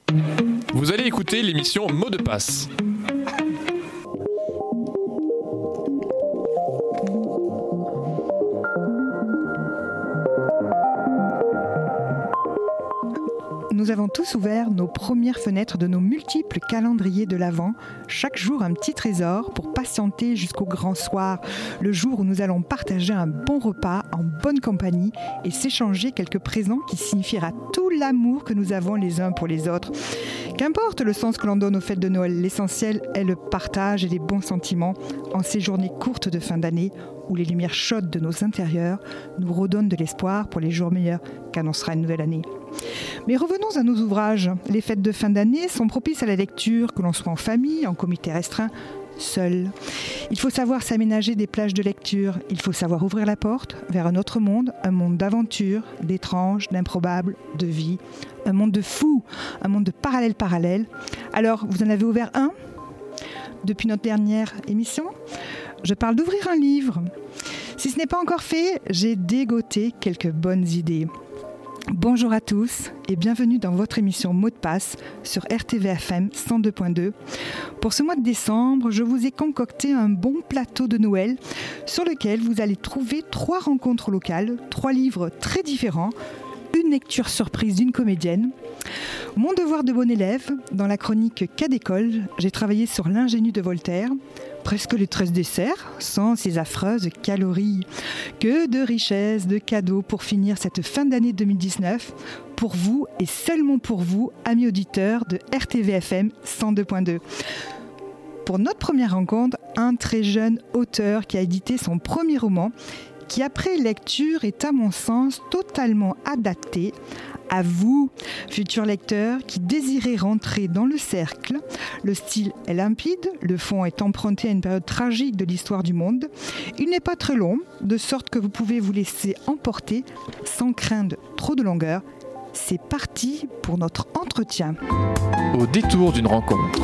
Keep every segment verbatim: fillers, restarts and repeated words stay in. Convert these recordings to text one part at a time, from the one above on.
Vous allez écouter l'émission Mots de passe. Nous avons tous ouvert nos premières fenêtres de nos multiples calendriers de l'Avent, chaque jour un petit trésor pour patienter jusqu'au grand soir, le jour où nous allons partager un bon repas en bonne compagnie et s'échanger quelques présents qui signifiera tout l'amour que nous avons les uns pour les autres. Qu'importe le sens que l'on donne aux fêtes de Noël, l'essentiel est le partage et les bons sentiments en ces journées courtes de fin d'année où les lumières chaudes de nos intérieurs nous redonnent de l'espoir pour les jours meilleurs qu'annoncera une nouvelle année. Mais revenons à nos ouvrages. Les fêtes de fin d'année sont propices à la lecture, que l'on soit en famille, en comité restreint, seul. Il faut savoir s'aménager des plages de lecture. Il faut savoir ouvrir la porte vers un autre monde, un monde d'aventure, d'étrange, d'improbable, de vie. Un monde de fous, un monde de parallèles parallèles. Alors, vous en avez ouvert un ? Depuis notre dernière émission ? Je parle d'ouvrir un livre. Si ce n'est pas encore fait, j'ai dégoté quelques bonnes idées. Bonjour à tous et bienvenue dans votre émission Mots de passe sur R T V F M cent deux point deux. Pour ce mois de décembre, je vous ai concocté un bon plateau de Noël sur lequel vous allez trouver trois rencontres locales, trois livres très différents, une lecture surprise d'une comédienne. Mon devoir de bon élève, dans la chronique Cas d'école, j'ai travaillé sur l'ingénu de Voltaire. Presque les treize desserts, sans ces affreuses calories. Que de richesses, de cadeaux pour finir cette fin d'année deux mille dix-neuf. Pour vous et seulement pour vous, amis auditeurs de R T V F M cent deux point deux. Pour notre première rencontre, un très jeune auteur qui a édité son premier roman, qui après lecture est à mon sens totalement adapté à vous, futurs lecteurs, qui désirez rentrer dans le cercle. Le style est limpide, le fond est emprunté à une période tragique de l'histoire du monde. Il n'est pas très long, de sorte que vous pouvez vous laisser emporter sans craindre trop de longueur. C'est parti pour notre entretien. Au détour d'une rencontre.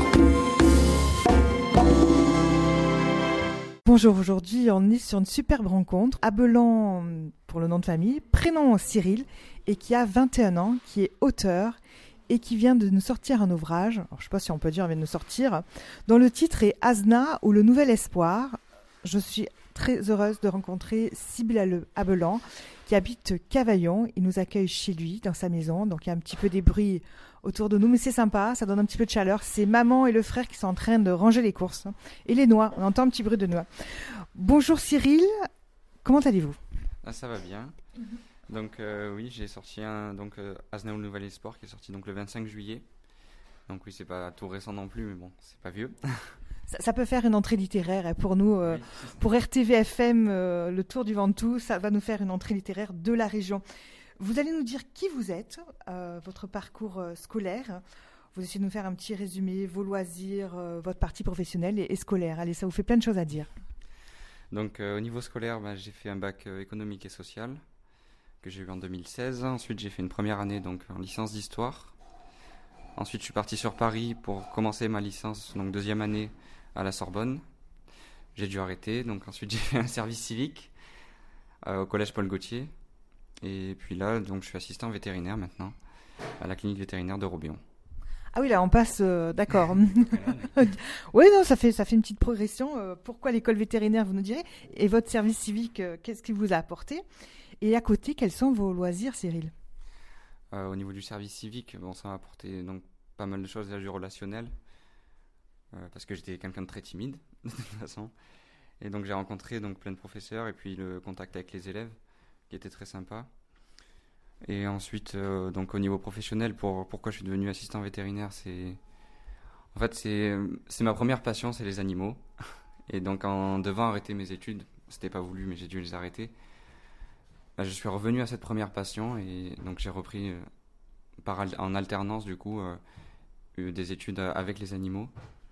Bonjour, aujourd'hui on est sur une superbe rencontre. Abelan pour le nom de famille, prénom Cyril, et qui a vingt et un ans, qui est auteur et qui vient de nous sortir un ouvrage, alors, je ne sais pas si on peut dire il vient de nous sortir, dont le titre est Asna ou le nouvel espoir. Je suis très heureuse de rencontrer Sibylle Abelan qui habite Cavaillon. Il nous accueille chez lui, dans sa maison, donc il y a un petit peu des bruits autour de nous, mais c'est sympa, ça donne un petit peu de chaleur. C'est maman et le frère qui sont en train de ranger les courses. Et les noix, on entend un petit bruit de noix. Bonjour Cyril, comment allez-vous ? Ah, ça va bien. Mm-hmm. Donc euh, oui, j'ai sorti un donc euh, Asna ou le nouvel espoir qui est sorti donc le vingt-cinq juillet. Donc oui, c'est pas tout récent non plus, mais bon, c'est pas vieux. Ça, ça peut faire une entrée littéraire pour nous, euh, oui. Pour R T V F M, euh, le Tour du Ventoux, ça va nous faire une entrée littéraire de la région. Vous allez nous dire qui vous êtes, euh, votre parcours euh, scolaire. Vous essayez de nous faire un petit résumé, vos loisirs, euh, votre partie professionnelle et, et scolaire. Allez, ça vous fait plein de choses à dire. Donc euh, au niveau scolaire, bah, j'ai fait un bac euh, économique et social que j'ai eu en deux mille seize. Ensuite, j'ai fait une première année donc en licence d'histoire. Ensuite, je suis parti sur Paris pour commencer ma licence, donc deuxième année à la Sorbonne. J'ai dû arrêter, donc ensuite j'ai fait un service civique euh, au collège Paul Gaultier. Et puis là, donc je suis assistant vétérinaire maintenant à la clinique vétérinaire de Robéon. Ah oui, là on passe, euh, d'accord. Oui, non, ça fait ça fait une petite progression. Euh, pourquoi l'école vétérinaire, vous nous direz ? Et votre service civique, euh, qu'est-ce qu'il vous a apporté ? Et à côté, quels sont vos loisirs, Cyril ? euh, Au niveau du service civique, bon, ça m'a apporté donc pas mal de choses, du relationnel, euh, parce que j'étais quelqu'un de très timide de toute façon. Et donc j'ai rencontré donc plein de professeurs et puis le contact avec les élèves qui était très sympa. Et ensuite, euh, donc au niveau professionnel, pour, pourquoi je suis devenu assistant vétérinaire, c'est en fait c'est c'est ma première passion, c'est les animaux. Et donc en devant arrêter mes études, c'était pas voulu, mais j'ai dû les arrêter. Là, je suis revenu à cette première passion et donc j'ai repris euh, par al- en alternance du coup euh, des études avec les animaux.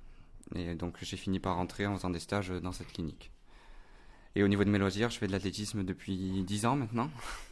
Et donc j'ai fini par rentrer en faisant des stages dans cette clinique. Et au niveau de mes loisirs, je fais de l'athlétisme depuis dix ans maintenant.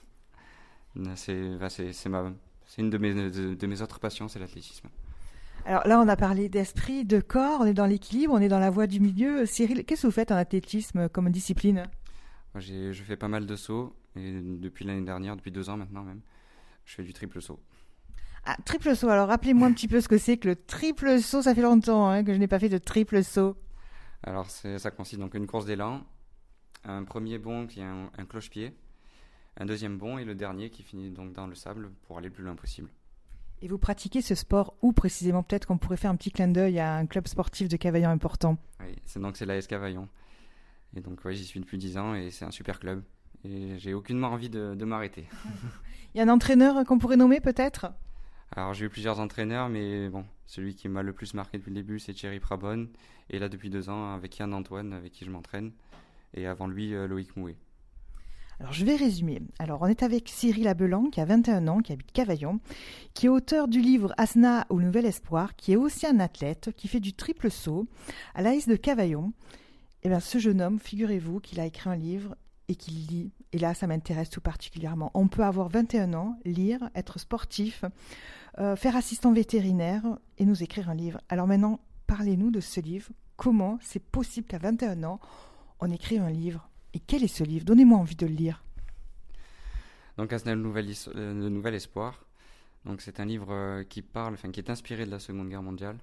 C'est, bah, c'est, c'est, ma, c'est une de mes, de, de mes autres passions, c'est l'athlétisme. Alors là, on a parlé d'esprit, de corps, on est dans l'équilibre, on est dans la voie du milieu. Cyril, qu'est-ce que vous faites en athlétisme comme discipline ? Moi, j'ai, je fais pas mal de sauts, et depuis l'année dernière, depuis deux ans maintenant même, je fais du triple saut. Ah, triple saut, alors rappelez-moi un petit peu ce que c'est que le triple saut, ça fait longtemps hein, que je n'ai pas fait de triple saut. Alors c'est, ça consiste donc en une course d'élan, un premier bond qui est un, un cloche-pied, un deuxième bond et le dernier qui finit donc dans le sable pour aller le plus loin possible. Et vous pratiquez ce sport où précisément? Peut-être qu'on pourrait faire un petit clin d'œil à un club sportif de Cavaillon important. Oui, c'est donc c'est l'A S Cavaillon. Et donc ouais, j'y suis depuis dix ans et c'est un super club. Et j'ai aucunement envie de, de m'arrêter. Il y a un entraîneur qu'on pourrait nommer peut-être? Alors j'ai eu plusieurs entraîneurs, mais bon, celui qui m'a le plus marqué depuis le début, c'est Thierry Prabonne. Et là, depuis deux ans, avec Yann Antoine, avec qui je m'entraîne. Et avant lui, euh, Loïc Mouet. Alors je vais résumer. Alors on est avec Cyril Abelan, qui a vingt et un ans, qui habite Cavaillon, qui est auteur du livre Asna au Nouvel Espoir, qui est aussi un athlète, qui fait du triple saut à l'A S de Cavaillon. Et bien ce jeune homme, figurez-vous qu'il a écrit un livre et qu'il lit. Et là, ça m'intéresse tout particulièrement. On peut avoir vingt et un ans, lire, être sportif, euh, faire assistant vétérinaire et nous écrire un livre. Alors maintenant, parlez-nous de ce livre. Comment c'est possible qu'à vingt et un ans, on écrit un livre? Et quel est ce livre? Donnez-moi envie de le lire. Donc Asna, le Nouvel, euh, le Nouvel Espoir. Donc c'est un livre euh, qui parle, enfin qui est inspiré de la Seconde Guerre mondiale,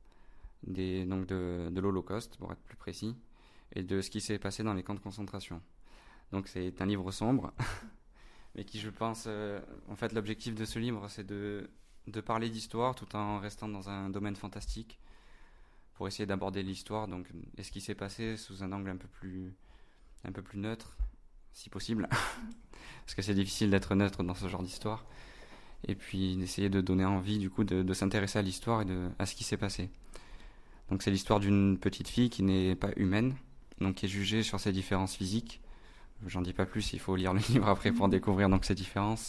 des, donc de, de l'Holocauste pour être plus précis, et de ce qui s'est passé dans les camps de concentration. Donc c'est un livre sombre, mais qui je pense, euh, en fait l'objectif de ce livre c'est de, de parler d'histoire tout en restant dans un domaine fantastique, pour essayer d'aborder l'histoire donc, et ce qui s'est passé sous un angle un peu plus, un peu plus neutre, si possible, parce que c'est difficile d'être neutre dans ce genre d'histoire, et puis d'essayer de donner envie du coup de, de s'intéresser à l'histoire et de, à ce qui s'est passé. Donc c'est l'histoire d'une petite fille qui n'est pas humaine, donc qui est jugée sur ses différences physiques. J'en dis pas plus, il faut lire le livre après pour découvrir donc ces différences.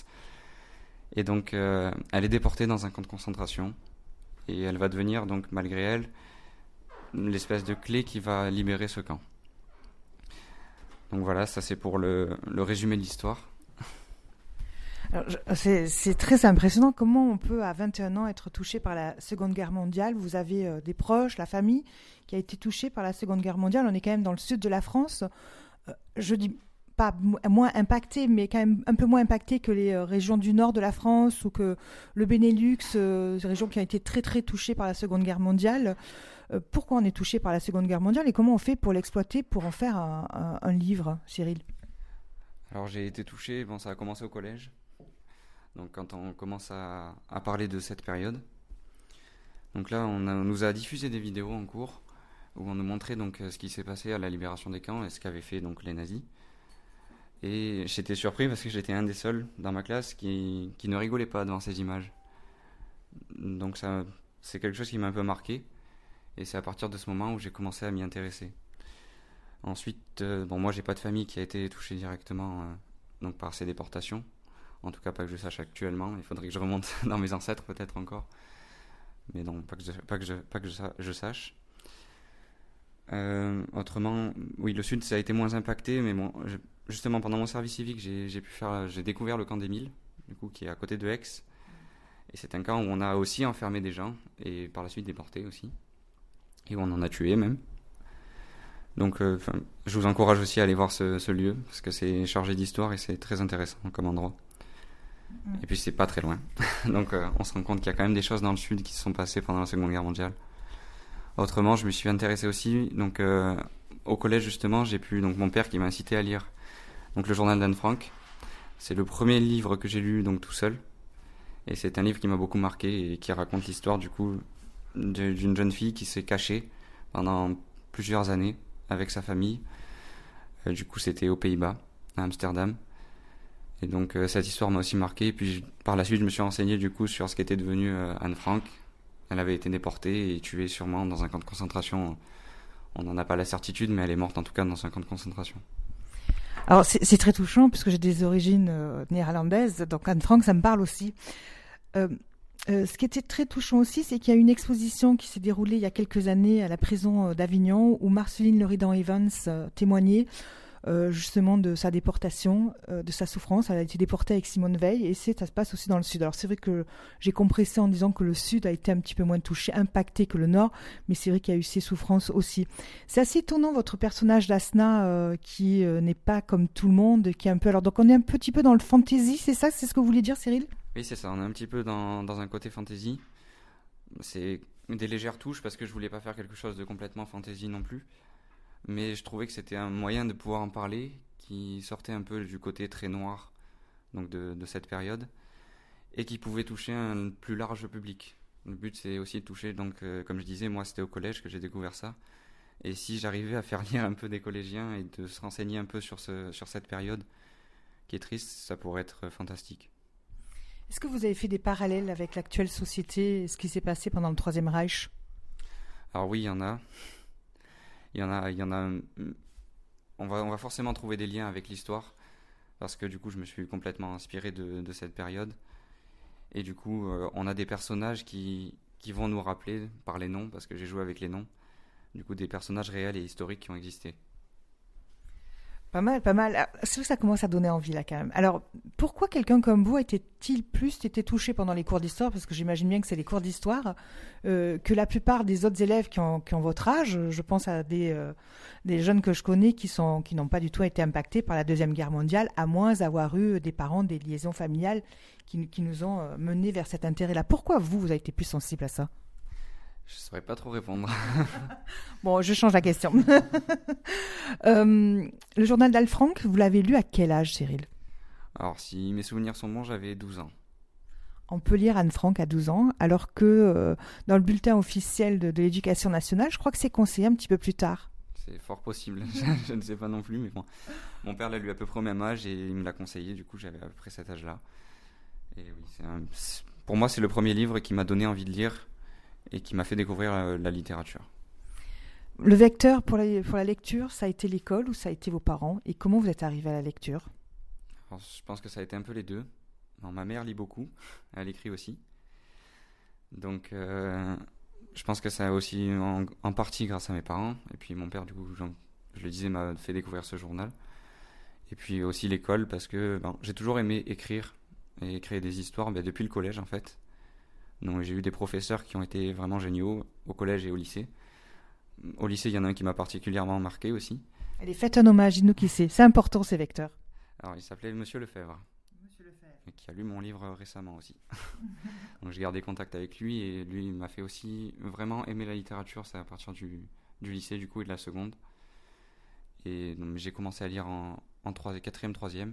Et donc, euh, elle est déportée dans un camp de concentration. Et elle va devenir, donc, malgré elle, l'espèce de clé qui va libérer ce camp. Donc voilà, ça c'est pour le, le résumé de l'histoire. Alors, je, c'est, c'est très impressionnant comment on peut à vingt et un ans être touché par la Seconde Guerre mondiale. Vous avez euh, des proches, la famille qui a été touchée par la Seconde Guerre mondiale. On est quand même dans le sud de la France. Euh, je dis pas moins impacté, mais quand même un peu moins impacté que les euh, régions du nord de la France ou que le Benelux, euh, ces régions qui ont été très très touchées par la Seconde Guerre mondiale. Euh, pourquoi on est touché par la Seconde Guerre mondiale et comment on fait pour l'exploiter, pour en faire un, un, un livre, Cyril? Alors j'ai été touché, bon ça a commencé au collège, donc quand on commence à, à parler de cette période. Donc là on, a, on nous a diffusé des vidéos en cours où on nous montrait donc ce qui s'est passé à la libération des camps et ce qu'avaient fait donc les nazis. Et j'étais surpris parce que j'étais un des seuls dans ma classe qui, qui ne rigolait pas devant ces images. Donc ça, c'est quelque chose qui m'a un peu marqué. Et c'est à partir de ce moment où j'ai commencé à m'y intéresser. Ensuite, euh, bon, moi j'ai pas de famille qui a été touchée directement euh, donc par ces déportations. En tout cas pas que je sache actuellement. Il faudrait que je remonte dans mes ancêtres peut-être encore. Mais non, pas que je, pas que je, pas que je, je sache. Euh, autrement, oui, le Sud ça a été moins impacté, mais bon, je, justement pendant mon service civique, j'ai, j'ai pu faire, j'ai découvert le camp des Milles, du coup, qui est à côté de Aix, et c'est un camp où on a aussi enfermé des gens et par la suite déporté aussi, et où on en a tué même. Donc, euh, je vous encourage aussi à aller voir ce, ce lieu parce que c'est chargé d'histoire et c'est très intéressant comme endroit. Mmh. Et puis c'est pas très loin, donc euh, on se rend compte qu'il y a quand même des choses dans le Sud qui se sont passées pendant la Seconde Guerre mondiale. Autrement, je me suis intéressé aussi, donc euh, au collège justement, j'ai pu, donc mon père qui m'a incité à lire, donc le journal d'Anne Frank. C'est le premier livre que j'ai lu donc tout seul, et c'est un livre qui m'a beaucoup marqué et qui raconte l'histoire du coup d'une jeune fille qui s'est cachée pendant plusieurs années avec sa famille. Euh, du coup, c'était aux Pays-Bas, à Amsterdam, et donc euh, cette histoire m'a aussi marqué. Et puis je, par la suite, je me suis renseigné du coup sur ce qu'était devenue euh, Anne Frank. Elle avait été déportée et tuée sûrement dans un camp de concentration. On n'en a pas la certitude, mais elle est morte en tout cas dans un camp de concentration. Alors c'est, c'est très touchant puisque j'ai des origines euh, néerlandaises, donc Anne Frank, ça me parle aussi. Euh, euh, ce qui était très touchant aussi, c'est qu'il y a une exposition qui s'est déroulée il y a quelques années à la prison d'Avignon où Marceline Leridan-Evans euh, témoignait Euh, justement de sa déportation, euh, de sa souffrance. Elle a été déportée avec Simone Veil et c'est, ça se passe aussi dans le Sud. Alors c'est vrai que j'ai compressé en disant que le Sud a été un petit peu moins touché, impacté que le Nord, mais c'est vrai qu'il y a eu ces souffrances aussi. C'est assez étonnant votre personnage d'Asna euh, qui euh, n'est pas comme tout le monde, qui est un peu... Alors donc on est un petit peu dans le fantasy, c'est ça? C'est ce que vous voulez dire, Cyril? Oui, c'est ça, on est un petit peu dans, dans un côté fantasy. C'est des légères touches parce que je voulais pas faire quelque chose de complètement fantasy non plus. Mais je trouvais que c'était un moyen de pouvoir en parler qui sortait un peu du côté très noir donc de, de cette période et qui pouvait toucher un plus large public. Le but, c'est aussi de toucher, donc, euh, comme je disais, moi, c'était au collège que j'ai découvert ça. Et si j'arrivais à faire lire un peu des collégiens et de se renseigner un peu sur, ce, sur cette période qui est triste, ça pourrait être fantastique. Est-ce que vous avez fait des parallèles avec l'actuelle société et ce qui s'est passé pendant le Troisième Reich ? Alors oui, il y en a. Il y en a, il y en a. On va, on va forcément trouver des liens avec l'histoire, parce que du coup, je me suis complètement inspiré de, de cette période. Et du coup, euh, on a des personnages qui, qui vont nous rappeler par les noms, parce que j'ai joué avec les noms, du coup, des personnages réels et historiques qui ont existé. Pas mal, pas mal. Ah, c'est vrai que ça commence à donner envie là quand même. Alors, pourquoi quelqu'un comme vous était-il plus été touché pendant les cours d'histoire ? Parce que j'imagine bien que c'est les cours d'histoire euh, que la plupart des autres élèves qui ont, qui ont votre âge. Je pense à des, euh, des jeunes que je connais qui sont, qui n'ont pas du tout été impactés par la Deuxième Guerre mondiale, à moins d'avoir eu des parents, des liaisons familiales qui, qui nous ont menés vers cet intérêt-là. Pourquoi vous, vous avez été plus sensible à ça ? Je ne saurais pas trop répondre. Bon, je change la question. euh, le journal d'Alfranc, vous l'avez lu à quel âge, Cyril ? Alors, si mes souvenirs sont bons, j'avais douze ans. On peut lire Anne Frank à douze ans, alors que euh, dans le bulletin officiel de, de l'Éducation nationale, je crois que c'est conseillé un petit peu plus tard. C'est fort possible, je ne sais pas non plus, mais bon. Mon père l'a lu à peu près au même âge et il me l'a conseillé, du coup j'avais à peu près cet âge-là. Et oui, c'est un... pour moi, c'est le premier livre qui m'a donné envie de lire et qui m'a fait découvrir la, la littérature. Le vecteur pour la, pour la lecture, ça a été l'école ou ça a été vos parents ? Et comment vous êtes arrivé à la lecture ? Alors, je pense que ça a été un peu les deux. Alors, ma mère lit beaucoup, elle écrit aussi. Donc, euh, je pense que ça a aussi en, en partie grâce à mes parents. Et puis mon père, du coup, je le disais, m'a fait découvrir ce journal. Et puis aussi l'école, parce que ben, j'ai toujours aimé écrire et créer des histoires ben, depuis le collège, en fait. Donc, j'ai eu des professeurs qui ont été vraiment géniaux au collège et au lycée. Au lycée, il y en a un qui m'a particulièrement marqué aussi. Allez, faites un hommage, dites-nous qui c'est. C'est important, ces vecteurs. Alors, il s'appelait Monsieur Lefebvre. Monsieur Lefebvre. Et qui a lu mon livre récemment aussi. Donc, j'ai gardé contact avec lui et lui il m'a fait aussi vraiment aimer la littérature. C'est à partir du, du lycée, du coup, et de la seconde. Et donc, j'ai commencé à lire en, en troisième, quatrième, troisième.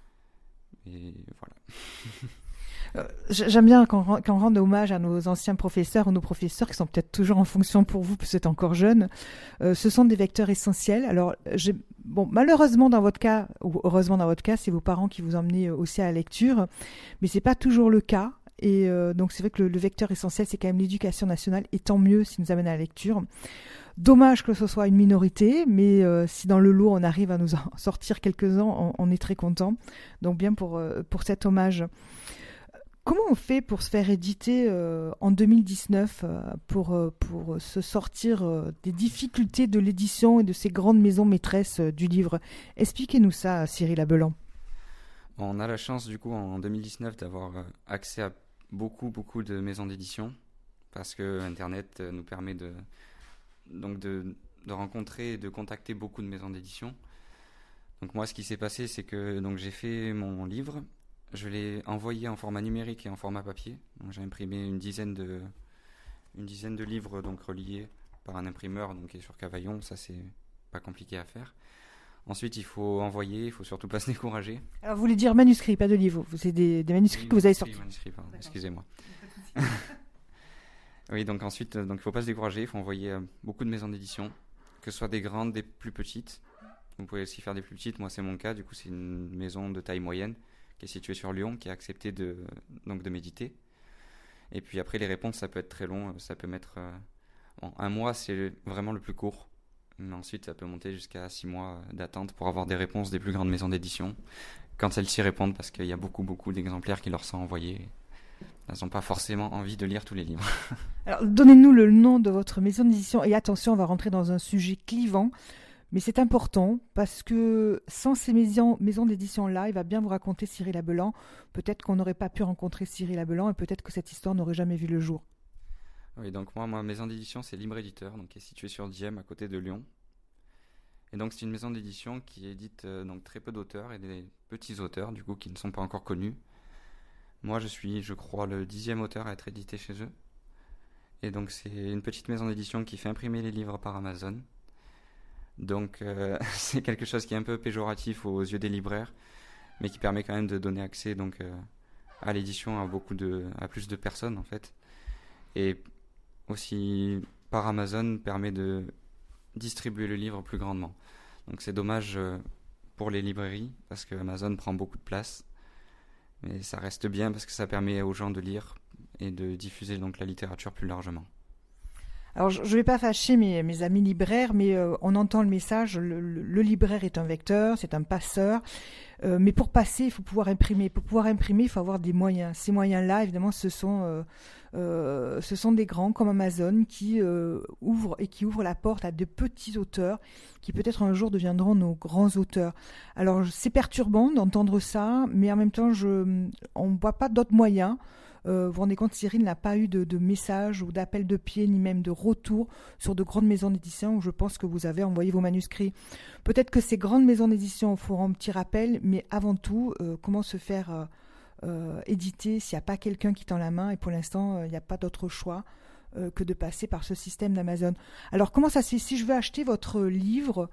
Et voilà. Euh, j'aime bien quand, quand on rend hommage à nos anciens professeurs ou nos professeurs qui sont peut-être toujours en fonction pour vous, parce que vous êtes encore jeune. Euh, ce sont des vecteurs essentiels. Alors, j'ai, bon, malheureusement dans votre cas, ou heureusement dans votre cas, c'est vos parents qui vous emmenaient aussi à la lecture, mais c'est pas toujours le cas. Et euh, donc, c'est vrai que le, le vecteur essentiel, c'est quand même l'éducation nationale, et tant mieux s'il nous amène à la lecture. Dommage que ce soit une minorité, mais euh, si dans le lot on arrive à nous en sortir quelques-uns, on, on est très content. Donc bien pour, euh, pour cet hommage. Comment on fait pour se faire éditer euh, en deux mille dix-neuf, euh, pour, euh, pour se sortir euh, des difficultés de l'édition et de ces grandes maisons maîtresses euh, du livre ? Expliquez-nous ça, Cyril Abelan. On a la chance du coup en deux mille dix-neuf d'avoir accès à beaucoup beaucoup de maisons d'édition parce que Internet nous permet de, donc de, de rencontrer et de contacter beaucoup de maisons d'édition. Donc moi ce qui s'est passé c'est que donc, j'ai fait mon livre. Je l'ai envoyé en format numérique et en format papier. Donc, j'ai imprimé une dizaine de, une dizaine de livres donc, reliés par un imprimeur donc, qui est sur Cavaillon. Ça, c'est pas compliqué à faire. Ensuite, il faut envoyer, il faut surtout pas se décourager. Alors, vous voulez dire manuscrits, pas de livres. C'est des, des manuscrits oui, que vous avez sortis. Manuscrits, pardon, excusez-moi. Oui, donc ensuite, donc, il ne faut pas se décourager. Il faut envoyer euh, beaucoup de maisons d'édition, que ce soit des grandes, des plus petites. Vous pouvez aussi faire des plus petites. Moi, c'est mon cas. Du coup, c'est une maison de taille moyenne qui est situé sur Lyon, qui a accepté de, donc de méditer. Et puis après, les réponses, ça peut être très long. Ça peut mettre... Euh, bon, un mois, c'est vraiment le plus court. Mais ensuite, ça peut monter jusqu'à six mois d'attente pour avoir des réponses des plus grandes maisons d'édition. Quand celles-ci répondent, parce qu'il y a beaucoup, beaucoup d'exemplaires qui leur sont envoyés. Elles n'ont pas forcément envie de lire tous les livres. Alors, donnez-nous le nom de votre maison d'édition. Et attention, on va rentrer dans un sujet clivant. Mais c'est important parce que sans ces maisons, maisons d'édition-là, il va bien vous raconter Cyril Abelan. Peut-être qu'on n'aurait pas pu rencontrer Cyril Abelan et peut-être que cette histoire n'aurait jamais vu le jour. Oui, donc moi, ma maison d'édition, c'est Libre Éditeur, donc qui est située sur Dieppe, à côté de Lyon. Et donc c'est une maison d'édition qui édite euh, donc très peu d'auteurs et des petits auteurs, du coup, qui ne sont pas encore connus. Moi, je suis, je crois, le dixième auteur à être édité chez eux. Et donc, c'est une petite maison d'édition qui fait imprimer les livres par Amazon. Donc, euh, c'est quelque chose qui est un peu péjoratif aux yeux des libraires, mais qui permet quand même de donner accès donc, euh, à l'édition à, beaucoup de, à plus de personnes, en fait. Et aussi, par Amazon, permet de distribuer le livre plus grandement. Donc, c'est dommage euh, pour les librairies, parce que Amazon prend beaucoup de place. Mais ça reste bien parce que ça permet aux gens de lire et de diffuser donc la littérature plus largement. Alors, je ne vais pas fâcher mes, mes amis libraires, mais euh, on entend le message, le, le, le libraire est un vecteur, c'est un passeur, euh, mais pour passer, il faut pouvoir imprimer. Pour pouvoir imprimer, il faut avoir des moyens. Ces moyens-là, évidemment, ce sont, euh, euh, ce sont des grands comme Amazon qui euh, ouvrent et qui ouvrent la porte à de petits auteurs qui peut-être un jour deviendront nos grands auteurs. Alors, c'est perturbant d'entendre ça, mais en même temps, je, on ne voit pas d'autres moyens. Euh, vous vous rendez compte, Cyril n'a pas eu de, de message ou d'appel de pied, ni même de retour sur de grandes maisons d'édition où je pense que vous avez envoyé vos manuscrits. Peut-être que ces grandes maisons d'édition feront un petit rappel, mais avant tout, euh, comment se faire euh, euh, éditer s'il n'y a pas quelqu'un qui tend la main, et pour l'instant, euh, il n'y a pas d'autre choix euh, que de passer par ce système d'Amazon. Alors, comment ça se fait? Si je veux acheter votre livre,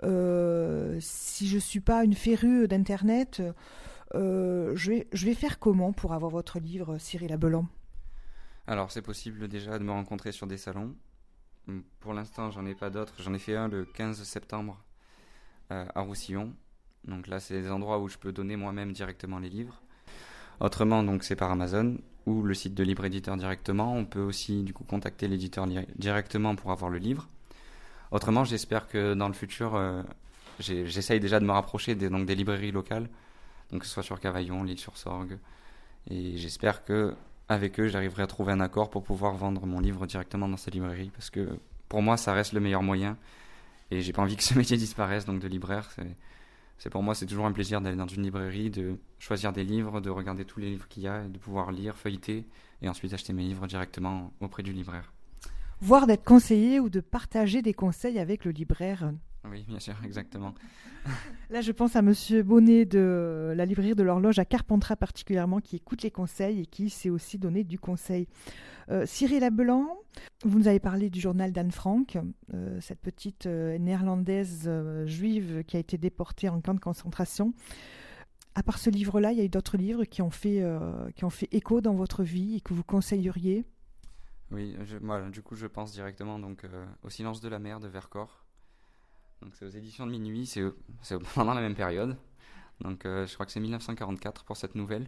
euh, si je ne suis pas une férue d'Internet, Euh, je, vais, je vais faire comment pour avoir votre livre, Cyril Abelan? Alors, c'est possible déjà de me rencontrer sur des salons. Pour l'instant, j'en ai pas d'autres. J'en ai fait un le quinze septembre euh, à Roussillon. Donc là, c'est des endroits où je peux donner moi-même directement les livres. Autrement, donc c'est par Amazon ou le site de Libre Éditeur directement. On peut aussi du coup contacter l'éditeur li- directement pour avoir le livre. Autrement, j'espère que dans le futur, euh, j'ai, j'essaye déjà de me rapprocher des, donc des librairies locales. Donc que ce soit sur Cavaillon, l'Île-sur-Sorgue. Et j'espère qu'avec eux, j'arriverai à trouver un accord pour pouvoir vendre mon livre directement dans ces librairies. Parce que pour moi, ça reste le meilleur moyen. Et j'ai pas envie que ce métier disparaisse, donc de libraire. C'est, c'est pour moi, c'est toujours un plaisir d'aller dans une librairie, de choisir des livres, de regarder tous les livres qu'il y a, et de pouvoir lire, feuilleter, et ensuite acheter mes livres directement auprès du libraire. Voire d'être conseillé ou de partager des conseils avec le libraire. Oui, bien sûr, exactement. Là, je pense à Monsieur Bonnet de la librairie de l'Horloge à Carpentras particulièrement, qui écoute les conseils et qui sait aussi donner du conseil. Euh, Cyril Abelan, vous nous avez parlé du journal d'Anne Frank, euh, cette petite euh, néerlandaise euh, juive qui a été déportée en camp de concentration. À part ce livre-là, il y a eu d'autres livres qui ont fait, euh, qui ont fait écho dans votre vie et que vous conseilleriez? Oui, je, moi, du coup, je pense directement donc, euh, au Silence de la mer de Vercors. Donc c'est aux éditions de Minuit, c'est, c'est pendant la même période. Donc euh, je crois que c'est dix-neuf cent quarante-quatre pour cette nouvelle.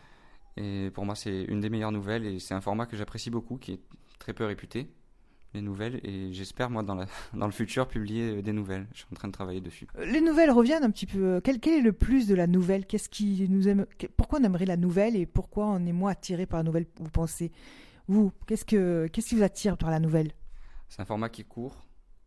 Et pour moi, c'est une des meilleures nouvelles et c'est un format que j'apprécie beaucoup, qui est très peu réputé, les nouvelles. Et j'espère, moi, dans, la, dans le futur, publier des nouvelles. Je suis en train de travailler dessus. Les nouvelles reviennent un petit peu. Quel, quel est le plus de la nouvelle? Qu'est-ce qui nous aime... Pourquoi on aimerait la nouvelle et pourquoi on est moins attiré par la nouvelle, vous pensez? Vous, qu'est-ce, que, qu'est-ce qui vous attire par la nouvelle? C'est un format qui est court,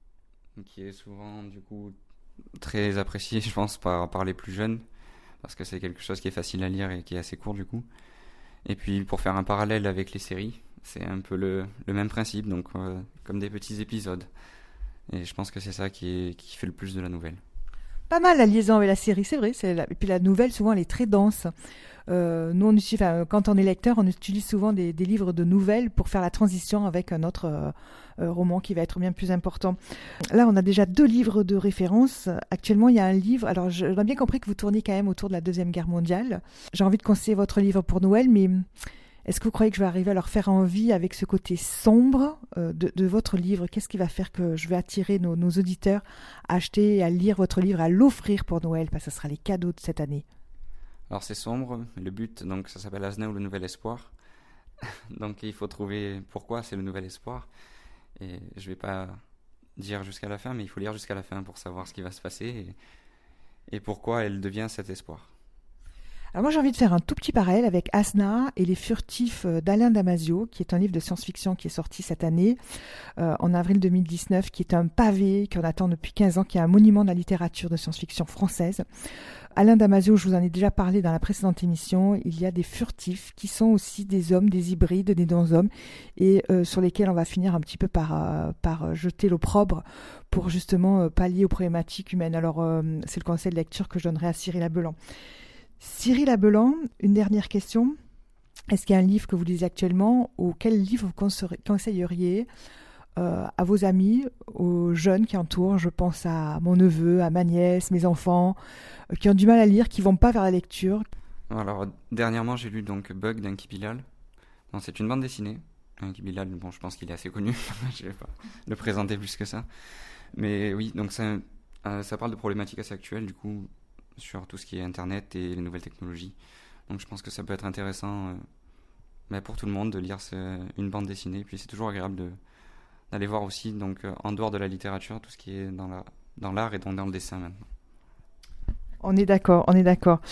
qui est souvent du coup très apprécié, je pense, par, par les plus jeunes, parce que c'est quelque chose qui est facile à lire et qui est assez court du coup. Et puis pour faire un parallèle avec les séries, c'est un peu le, le même principe, donc euh, comme des petits épisodes. Et je pense que c'est ça qui, est, qui fait le plus de la nouvelle. Pas mal la liaison avec la série, c'est vrai. C'est la... Et puis la nouvelle, souvent, elle est très dense. Euh, nous, on utilise, enfin, quand on est lecteur, on utilise souvent des, des livres de nouvelles pour faire la transition avec un autre euh, euh, roman qui va être bien plus important. Là, on a déjà deux livres de référence. Actuellement, il y a un livre. Alors, j'aurais bien compris que vous tourniez quand même autour de la Deuxième Guerre mondiale. J'ai envie de conseiller votre livre pour Noël, mais est-ce que vous croyez que je vais arriver à leur faire envie avec ce côté sombre euh, de, de votre livre? Qu'est-ce qui va faire que je vais attirer nos, nos auditeurs à acheter et à lire votre livre, à l'offrir pour Noël, parce que ce sera les cadeaux de cette année? Alors c'est sombre, le but, donc ça s'appelle Aznavour le Nouvel Espoir. Donc il faut trouver pourquoi c'est le Nouvel Espoir. Et je vais pas dire jusqu'à la fin, mais il faut lire jusqu'à la fin pour savoir ce qui va se passer et, et pourquoi elle devient cet espoir. Alors moi j'ai envie de faire un tout petit parallèle avec Asna et les furtifs d'Alain Damasio, qui est un livre de science-fiction qui est sorti cette année, euh, en avril deux mille dix-neuf, qui est un pavé qu'on attend depuis quinze ans, qui est un monument de la littérature de science-fiction française. Alain Damasio, je vous en ai déjà parlé dans la précédente émission, il y a des furtifs qui sont aussi des hommes, des hybrides, des non-hommes, et euh, sur lesquels on va finir un petit peu par, euh, par jeter l'opprobre pour justement euh, pallier aux problématiques humaines. Alors euh, c'est le conseil de lecture que je donnerai à Cyril Abelan. Cyril Abelan, une dernière question. Est-ce qu'il y a un livre que vous lisez actuellement ou quel livre vous conseilleriez euh, à vos amis, aux jeunes qui entourent? Je pense à mon neveu, à ma nièce, mes enfants, euh, qui ont du mal à lire, qui ne vont pas vers la lecture. Alors, dernièrement, j'ai lu donc Bug d'Enki Bilal. Bon, c'est une bande dessinée. Enki Bilal, bon, je pense qu'il est assez connu. Je ne vais pas le présenter plus que ça. Mais oui, donc ça, euh, ça parle de problématiques assez actuelles, du coup, sur tout ce qui est Internet et les nouvelles technologies. Donc je pense que ça peut être intéressant euh, bah, pour tout le monde de lire ce, une bande dessinée. Puis c'est toujours agréable de, d'aller voir aussi, donc, euh, en dehors de la littérature, tout ce qui est dans, la, dans l'art et donc dans le dessin maintenant. On est d'accord, on est d'accord.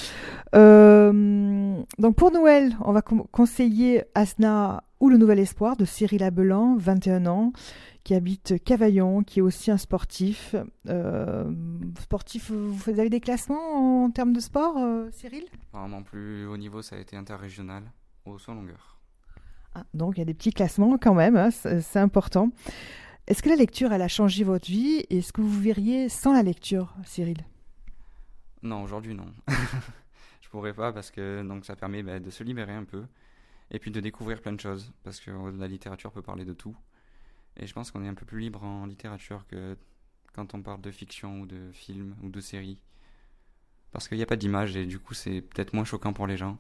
Euh, donc pour Noël, on va com- conseiller Asna ou Le Nouvel Espoir de Cyril Abelan, vingt et un ans, qui habite Cavaillon, qui est aussi un sportif. Euh, sportif, vous avez des classements en termes de sport, euh, Cyril? Alors, mon plus haut niveau, ça a été interrégional au saut en longueur. Ah, donc il y a des petits classements quand même, hein, c'est, c'est important. Est-ce que la lecture, elle a changé votre vie? Est-ce que vous verriez sans la lecture, Cyril? Non, aujourd'hui non. Je pourrais pas parce que donc ça permet bah, de se libérer un peu et puis de découvrir plein de choses parce que la littérature peut parler de tout. Et je pense qu'on est un peu plus libre en littérature que quand on parle de fiction ou de film ou de série. Parce qu'il n'y a pas d'image et du coup c'est peut-être moins choquant pour les gens.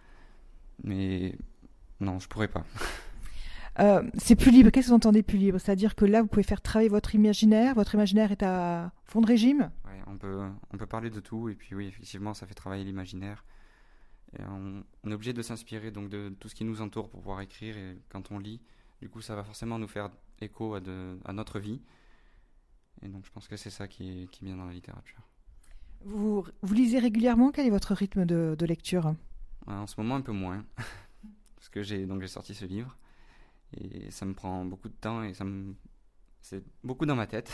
Mais non, je pourrais pas. Euh, c'est plus libre. Qu'est-ce que vous entendez plus libre? C'est-à-dire que là, vous pouvez faire travailler votre imaginaire. Votre imaginaire est à fond de régime? Ouais, on peut, on peut parler de tout et puis oui, effectivement, ça fait travailler l'imaginaire. Et on, on est obligé de s'inspirer donc de tout ce qui nous entoure pour pouvoir écrire et quand on lit, du coup, ça va forcément nous faire écho à, de, à notre vie. Et donc, je pense que c'est ça qui est, qui est bien dans la littérature. Vous, vous lisez régulièrement? Quel est votre rythme de, de lecture? En ce moment, un peu moins. Parce que j'ai, donc, j'ai sorti ce livre. Et ça me prend beaucoup de temps et ça me... c'est beaucoup dans ma tête.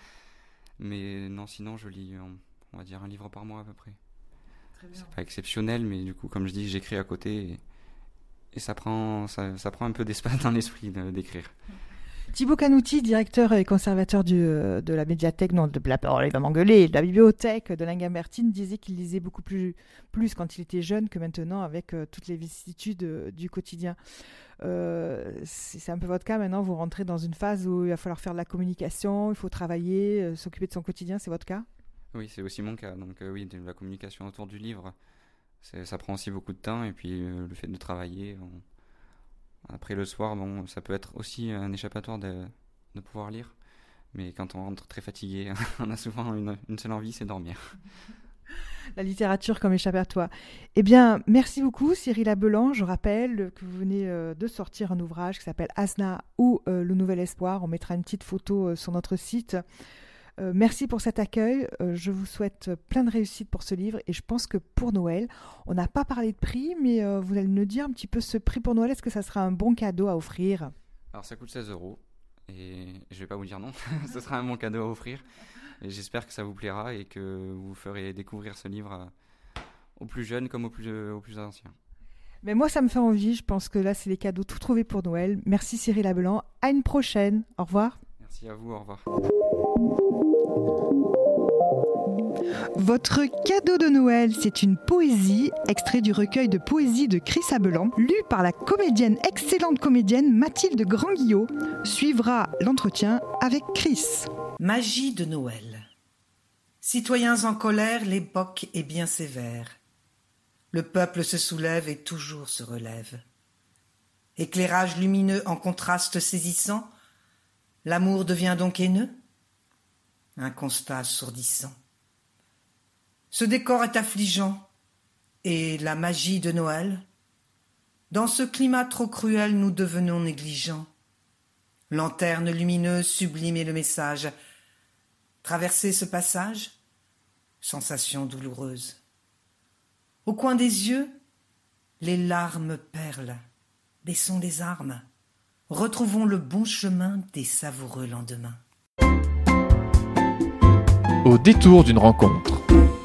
Mais non, sinon, je lis, on va dire, un livre par mois à peu près. Très bien. C'est pas exceptionnel, mais du coup, comme je dis, j'écris à côté et, et ça, prend, ça, ça prend un peu d'espace dans l'esprit de, d'écrire. Thibaut Canouty, directeur et conservateur du, de la médiathèque, non, de la parole, il va m'engueuler, de la bibliothèque de l'Ingambertine, disait qu'il lisait beaucoup plus, plus quand il était jeune que maintenant avec euh, toutes les vicissitudes euh, du quotidien. Euh, c'est, c'est un peu votre cas maintenant, vous rentrez dans une phase où il va falloir faire de la communication, il faut travailler, euh, s'occuper de son quotidien, c'est votre cas? Oui, c'est aussi mon cas. Donc euh, oui, de la communication autour du livre, c'est, ça prend aussi beaucoup de temps et puis euh, le fait de travailler... On... Après le soir, bon, ça peut être aussi un échappatoire de, de pouvoir lire. Mais quand on rentre très fatigué, on a souvent une, une seule envie, c'est dormir. La littérature comme échappatoire. Eh bien, merci beaucoup Cyril Abelan. Je rappelle que vous venez euh, de sortir un ouvrage qui s'appelle Asna ou euh, Le Nouvel Espoir. On mettra une petite photo euh, sur notre site. Euh, merci pour cet accueil. Euh, je vous souhaite plein de réussite pour ce livre et je pense que pour Noël, on n'a pas parlé de prix, mais euh, vous allez nous dire un petit peu ce prix pour Noël. Est-ce que ça sera un bon cadeau à offrir? Alors ça coûte seize euros et je vais pas vous dire non. Ce sera un bon cadeau à offrir et j'espère que ça vous plaira et que vous ferez découvrir ce livre à, aux plus jeunes comme aux plus, euh, aux plus anciens. Mais moi, ça me fait envie. Je pense que là, c'est les cadeaux tout trouvés pour Noël. Merci Cyril Abelan. À une prochaine. Au revoir. Merci à vous. Au revoir. Votre cadeau de Noël, c'est une poésie, extrait du recueil de poésie de Chris Abelan, lu par la comédienne, excellente comédienne Mathilde Grandguillot. Suivra l'entretien avec Chris. Magie de Noël. Citoyens en colère, l'époque est bien sévère. Le peuple se soulève et toujours se relève. Éclairage lumineux en contraste saisissant, l'amour devient donc haineux? Un constat assourdissant. Ce décor est affligeant. Et la magie de Noël? Dans ce climat trop cruel, nous devenons négligents. Lanterne lumineuse, sublimez le message. Traverser ce passage? Sensation douloureuse. Au coin des yeux, les larmes perlent. Baissons les armes. Retrouvons le bon chemin des savoureux lendemains. Au détour d'une rencontre.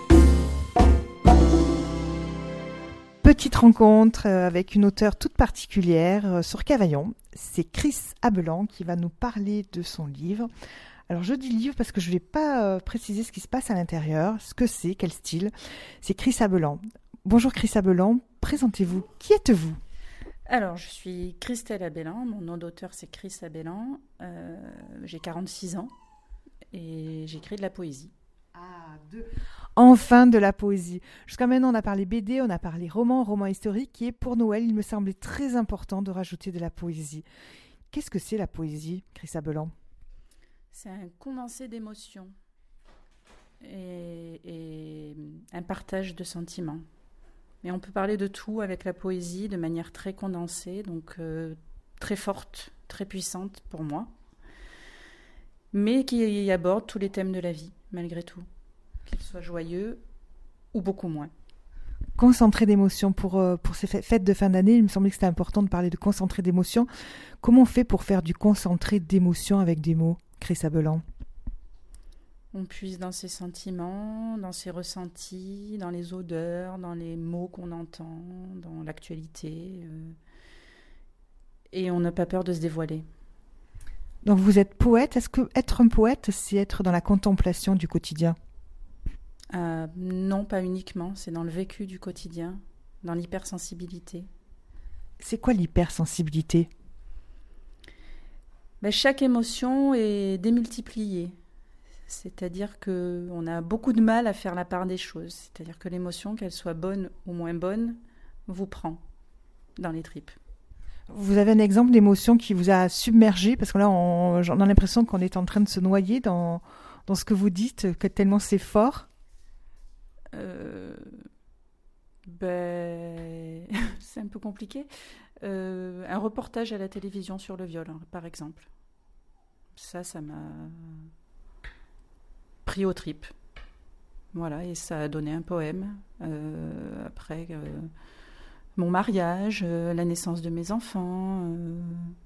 Petite rencontre avec une auteure toute particulière sur Cavaillon. C'est Chris Abelan qui va nous parler de son livre. Alors je dis livre parce que je ne vais pas euh, préciser ce qui se passe à l'intérieur, ce que c'est, quel style. C'est Chris Abelan. Bonjour Chris Abelan, présentez-vous. Qui êtes-vous? Alors, je suis Christelle Abellan, mon nom d'auteur c'est Chris Abellan, euh, j'ai quarante-six ans et j'écris de la poésie. Ah, deux. Enfin de la poésie. Jusqu'à maintenant, on a parlé B D, on a parlé roman, roman historique, qui est pour Noël, il me semblait très important de rajouter de la poésie. Qu'est-ce que c'est la poésie, Chris Abellan ? C'est un condensé d'émotions et, et un partage de sentiments. Mais on peut parler de tout avec la poésie de manière très condensée, donc euh, très forte, très puissante pour moi, mais qui aborde tous les thèmes de la vie, malgré tout, qu'ils soient joyeux ou beaucoup moins. Concentré d'émotions pour, euh, pour ces fêtes de fin d'année, il me semblait que c'était important de parler de concentré d'émotions. Comment on fait pour faire du concentré d'émotions avec des mots, Chris Abellan ? On puise dans ses sentiments, dans ses ressentis, dans les odeurs, dans les mots qu'on entend, dans l'actualité. Euh, et on n'a pas peur de se dévoiler. Donc vous êtes poète. Est-ce que être un poète, c'est être dans la contemplation du quotidien ? euh, Non, pas uniquement. C'est dans le vécu du quotidien, dans l'hypersensibilité. C'est quoi l'hypersensibilité ? Ben, chaque émotion est démultipliée. C'est-à-dire qu'on a beaucoup de mal à faire la part des choses. C'est-à-dire que l'émotion, qu'elle soit bonne ou moins bonne, vous prend dans les tripes. Vous avez un exemple d'émotion qui vous a submergé ? Parce que là, on, on a l'impression qu'on est en train de se noyer dans, dans ce que vous dites, que tellement c'est fort. Euh, ben, c'est un peu compliqué. Euh, un reportage à la télévision sur le viol, hein, par exemple. Ça, ça m'a pris aux tripes. Voilà, et ça a donné un poème. Euh, après, euh, mon mariage, euh, la naissance de mes enfants. Euh,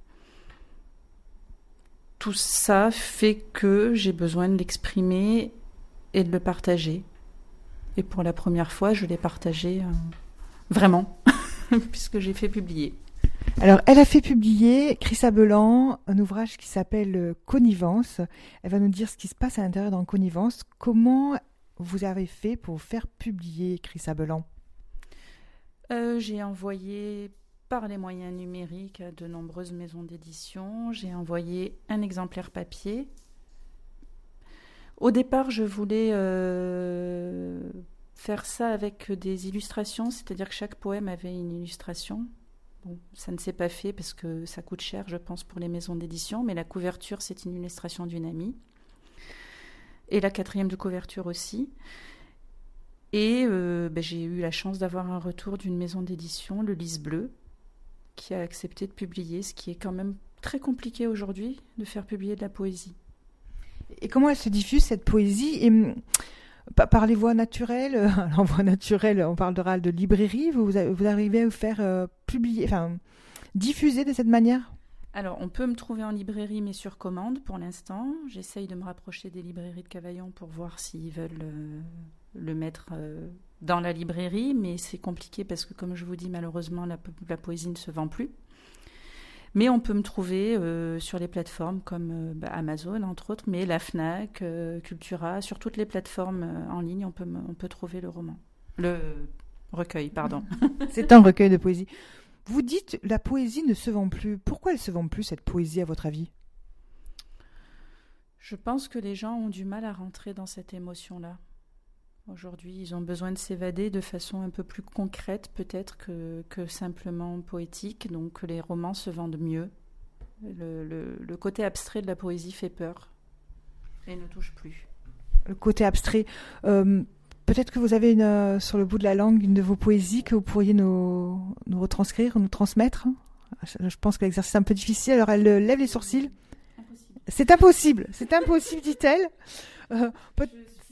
tout ça fait que j'ai besoin de l'exprimer et de le partager. Et pour la première fois, je l'ai partagé euh, vraiment, puisque j'ai fait publier. Alors, elle a fait publier, Chris Abellan, un ouvrage qui s'appelle Connivence. Elle va nous dire ce qui se passe à l'intérieur dans Connivence. Comment vous avez fait pour faire publier Chris Abellan ? euh, J'ai envoyé par les moyens numériques à de nombreuses maisons d'édition. J'ai envoyé un exemplaire papier. Au départ, je voulais euh, faire ça avec des illustrations, c'est-à-dire que chaque poème avait une illustration. Bon, ça ne s'est pas fait parce que ça coûte cher, je pense, pour les maisons d'édition, mais la couverture, c'est une illustration d'une amie. Et la quatrième de couverture aussi. Et euh, ben, j'ai eu la chance d'avoir un retour d'une maison d'édition, le Lys Bleu, qui a accepté de publier, ce qui est quand même très compliqué aujourd'hui, de faire publier de la poésie. Et comment elle se diffuse, cette poésie ? Et, par les voies naturelles, alors voies naturelles, on parlera de librairie, vous, vous arrivez à vous faire euh, publier, enfin, diffuser de cette manière ? Alors, on peut me trouver en librairie, mais sur commande pour l'instant. J'essaye de me rapprocher des librairies de Cavaillon pour voir s'ils veulent euh, le mettre euh, dans la librairie, mais c'est compliqué parce que, comme je vous dis, malheureusement, la, la poésie ne se vend plus. Mais on peut me trouver euh, sur les plateformes comme euh, bah, Amazon, entre autres, mais la Fnac, euh, Cultura, sur toutes les plateformes euh, en ligne, on peut, me, on peut trouver le roman. Le recueil, pardon. C'est un recueil de poésie. Vous dites la poésie ne se vend plus. Pourquoi elle ne se vend plus, cette poésie, à votre avis ? Je pense que les gens ont du mal à rentrer dans cette émotion-là. Aujourd'hui, ils ont besoin de s'évader de façon un peu plus concrète, peut-être, que, que simplement poétique. Donc, les romans se vendent mieux. Le, le, le côté abstrait de la poésie fait peur et ne touche plus. Le côté abstrait. Euh, peut-être que vous avez une, euh, sur le bout de la langue une de vos poésies que vous pourriez nous, nous retranscrire, nous transmettre. Je, je pense que l'exercice est un peu difficile. Alors, elle euh, lève les sourcils. Impossible. C'est impossible. C'est impossible, dit-elle. Euh, peut-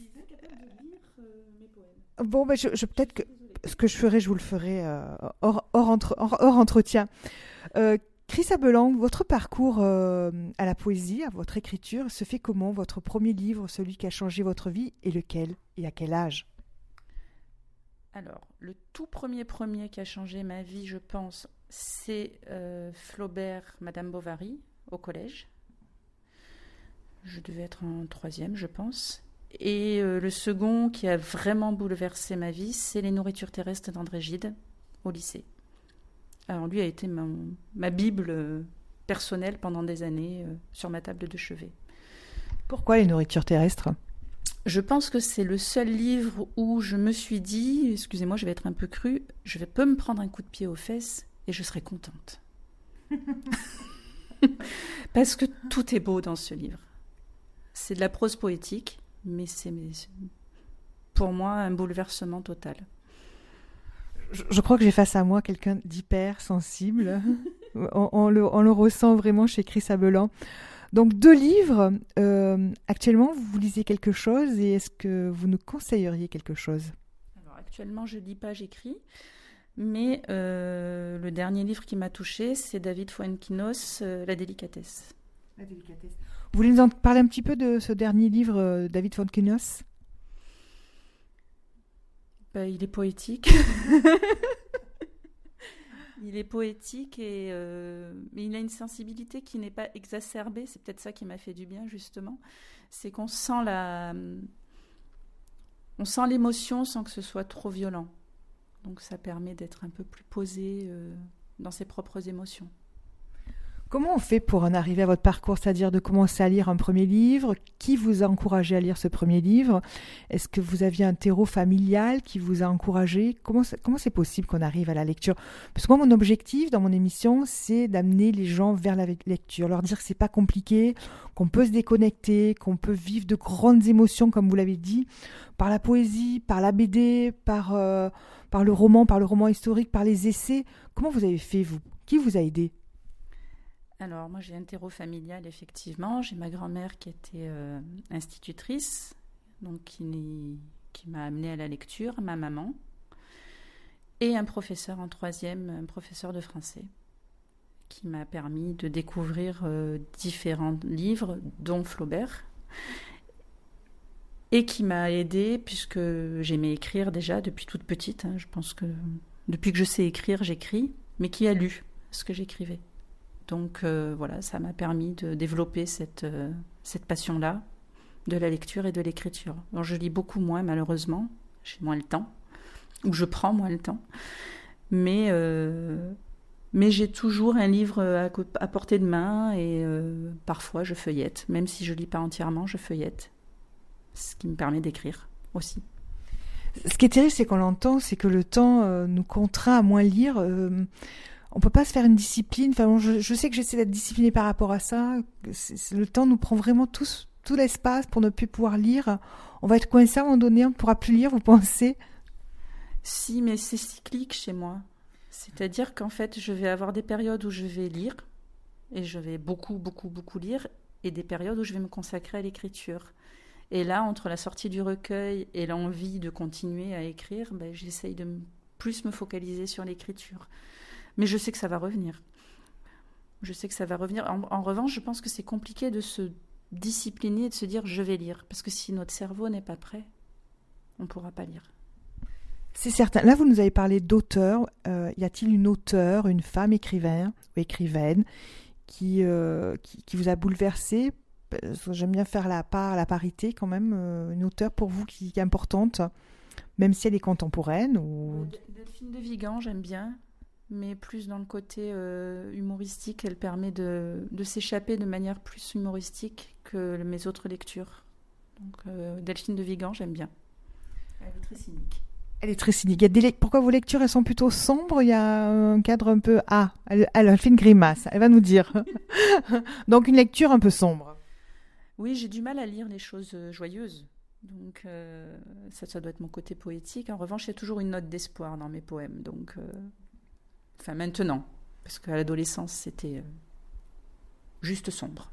Bon, ben je, je, peut-être que ce que je ferai, je vous le ferai euh, hors, hors, entre, hors, hors entretien. Euh, Chris Abellan, votre parcours euh, à la poésie, à votre écriture, se fait comment ? Votre premier livre, celui qui a changé votre vie, est lequel ? Et à quel âge ? Alors, le tout premier premier qui a changé ma vie, je pense, c'est euh, Flaubert, Madame Bovary, au collège. Je devais être en troisième, je pense. Et euh, le second qui a vraiment bouleversé ma vie, c'est Les nourritures terrestres d'André Gide, au lycée. Alors lui a été ma, ma Bible euh, personnelle pendant des années euh, sur ma table de chevet. Pourquoi les nourritures terrestres ? Je pense que c'est le seul livre où je me suis dit, excusez-moi, je vais être un peu crue, je vais, peux me prendre un coup de pied aux fesses et je serai contente. Parce que tout est beau dans ce livre. C'est de la prose poétique, mais c'est, c'est pour moi un bouleversement total. Je, je crois que j'ai face à moi quelqu'un d'hyper sensible. on, on, le, on le ressent vraiment chez Chris Abelan. Donc deux livres, euh, actuellement vous lisez quelque chose et est-ce que vous nous conseilleriez quelque chose ? Alors actuellement je ne lis pas, j'écris, mais euh, le dernier livre qui m'a touchée c'est David Fuenquinos, euh, La délicatesse. La délicatesse. Vous voulez nous en parler un petit peu de ce dernier livre, euh, David Fuenquinos ? Ben, il est poétique. Il est poétique et euh, mais il a une sensibilité qui n'est pas exacerbée. C'est peut-être ça qui m'a fait du bien justement. C'est qu'on sent la, on sent l'émotion sans que ce soit trop violent. Donc ça permet d'être un peu plus posé euh, dans ses propres émotions. Comment on fait pour en arriver à votre parcours, c'est-à-dire de commencer à lire un premier livre ? Qui vous a encouragé à lire ce premier livre ? Est-ce que vous aviez un terreau familial qui vous a encouragé ? Comment c'est, comment c'est possible qu'on arrive à la lecture ? Parce que moi, mon objectif dans mon émission, c'est d'amener les gens vers la lecture, leur dire que c'est pas compliqué, qu'on peut se déconnecter, qu'on peut vivre de grandes émotions, comme vous l'avez dit, par la poésie, par la B D, par, euh, par le roman, par le roman historique, par les essais. Comment vous avez fait, vous ? Qui vous a aidé ? Alors, moi, j'ai un terreau familial, effectivement. J'ai ma grand-mère qui était euh, institutrice, donc qui, qui m'a amenée à la lecture, ma maman, et un professeur en troisième, un professeur de français, qui m'a permis de découvrir euh, différents livres, dont Flaubert, et qui m'a aidée, puisque j'aimais écrire déjà depuis toute petite. Hein, je pense que depuis que je sais écrire, j'écris, mais qui a lu ce que j'écrivais. Donc euh, voilà, ça m'a permis de développer cette, euh, cette passion-là de la lecture et de l'écriture. Alors, je lis beaucoup moins, malheureusement, j'ai moins le temps, ou je prends moins le temps, mais, euh, mais j'ai toujours un livre à, à portée de main et euh, parfois je feuillette, même si je ne lis pas entièrement, je feuillette, ce qui me permet d'écrire aussi. Ce qui est terrible, c'est qu'on l'entend, c'est que le temps euh, nous contraint à moins lire. Euh, on ne peut pas se faire une discipline. Enfin, bon, je, je sais que j'essaie d'être disciplinée par rapport à ça. C'est, c'est, le temps nous prend vraiment tout, tout l'espace pour ne plus pouvoir lire. On va être coincé à un moment donné, on ne pourra plus lire, vous pensez ? Si, mais c'est cyclique chez moi. C'est-à-dire qu'en fait, je vais avoir des périodes où je vais lire, et je vais beaucoup, beaucoup, beaucoup lire, et des périodes où je vais me consacrer à l'écriture. Et là, entre la sortie du recueil et l'envie de continuer à écrire, ben, j'essaye de plus me focaliser sur l'écriture. Mais je sais que ça va revenir. Je sais que ça va revenir. En, en revanche, je pense que c'est compliqué de se discipliner et de se dire « je vais lire ». Parce que si notre cerveau n'est pas prêt, on ne pourra pas lire. C'est certain. Là, vous nous avez parlé d'auteur. Euh, y a-t-il une auteure, une femme écrivain ou écrivaine qui, euh, qui, qui vous a bouleversé ? J'aime bien faire la part, la parité quand même. Euh, une auteure pour vous qui, qui est importante, même si elle est contemporaine ou... Delphine de Vigan, j'aime bien. Mais plus dans le côté euh, humoristique, elle permet de, de s'échapper de manière plus humoristique que mes autres lectures. Donc euh, Delphine de Vigan, j'aime bien. Elle est très cynique. Elle est très cynique. Il y a des le... Pourquoi vos lectures, elles sont plutôt sombres ? Il y a un cadre un peu... Ah, elle, elle fait une grimace, elle va nous dire. Donc une lecture un peu sombre. Oui, j'ai du mal à lire les choses joyeuses. Donc euh, ça, ça doit être mon côté poétique. En revanche, il y a toujours une note d'espoir dans mes poèmes. Donc... Euh... Enfin, maintenant, parce qu'à l'adolescence, c'était euh, juste sombre.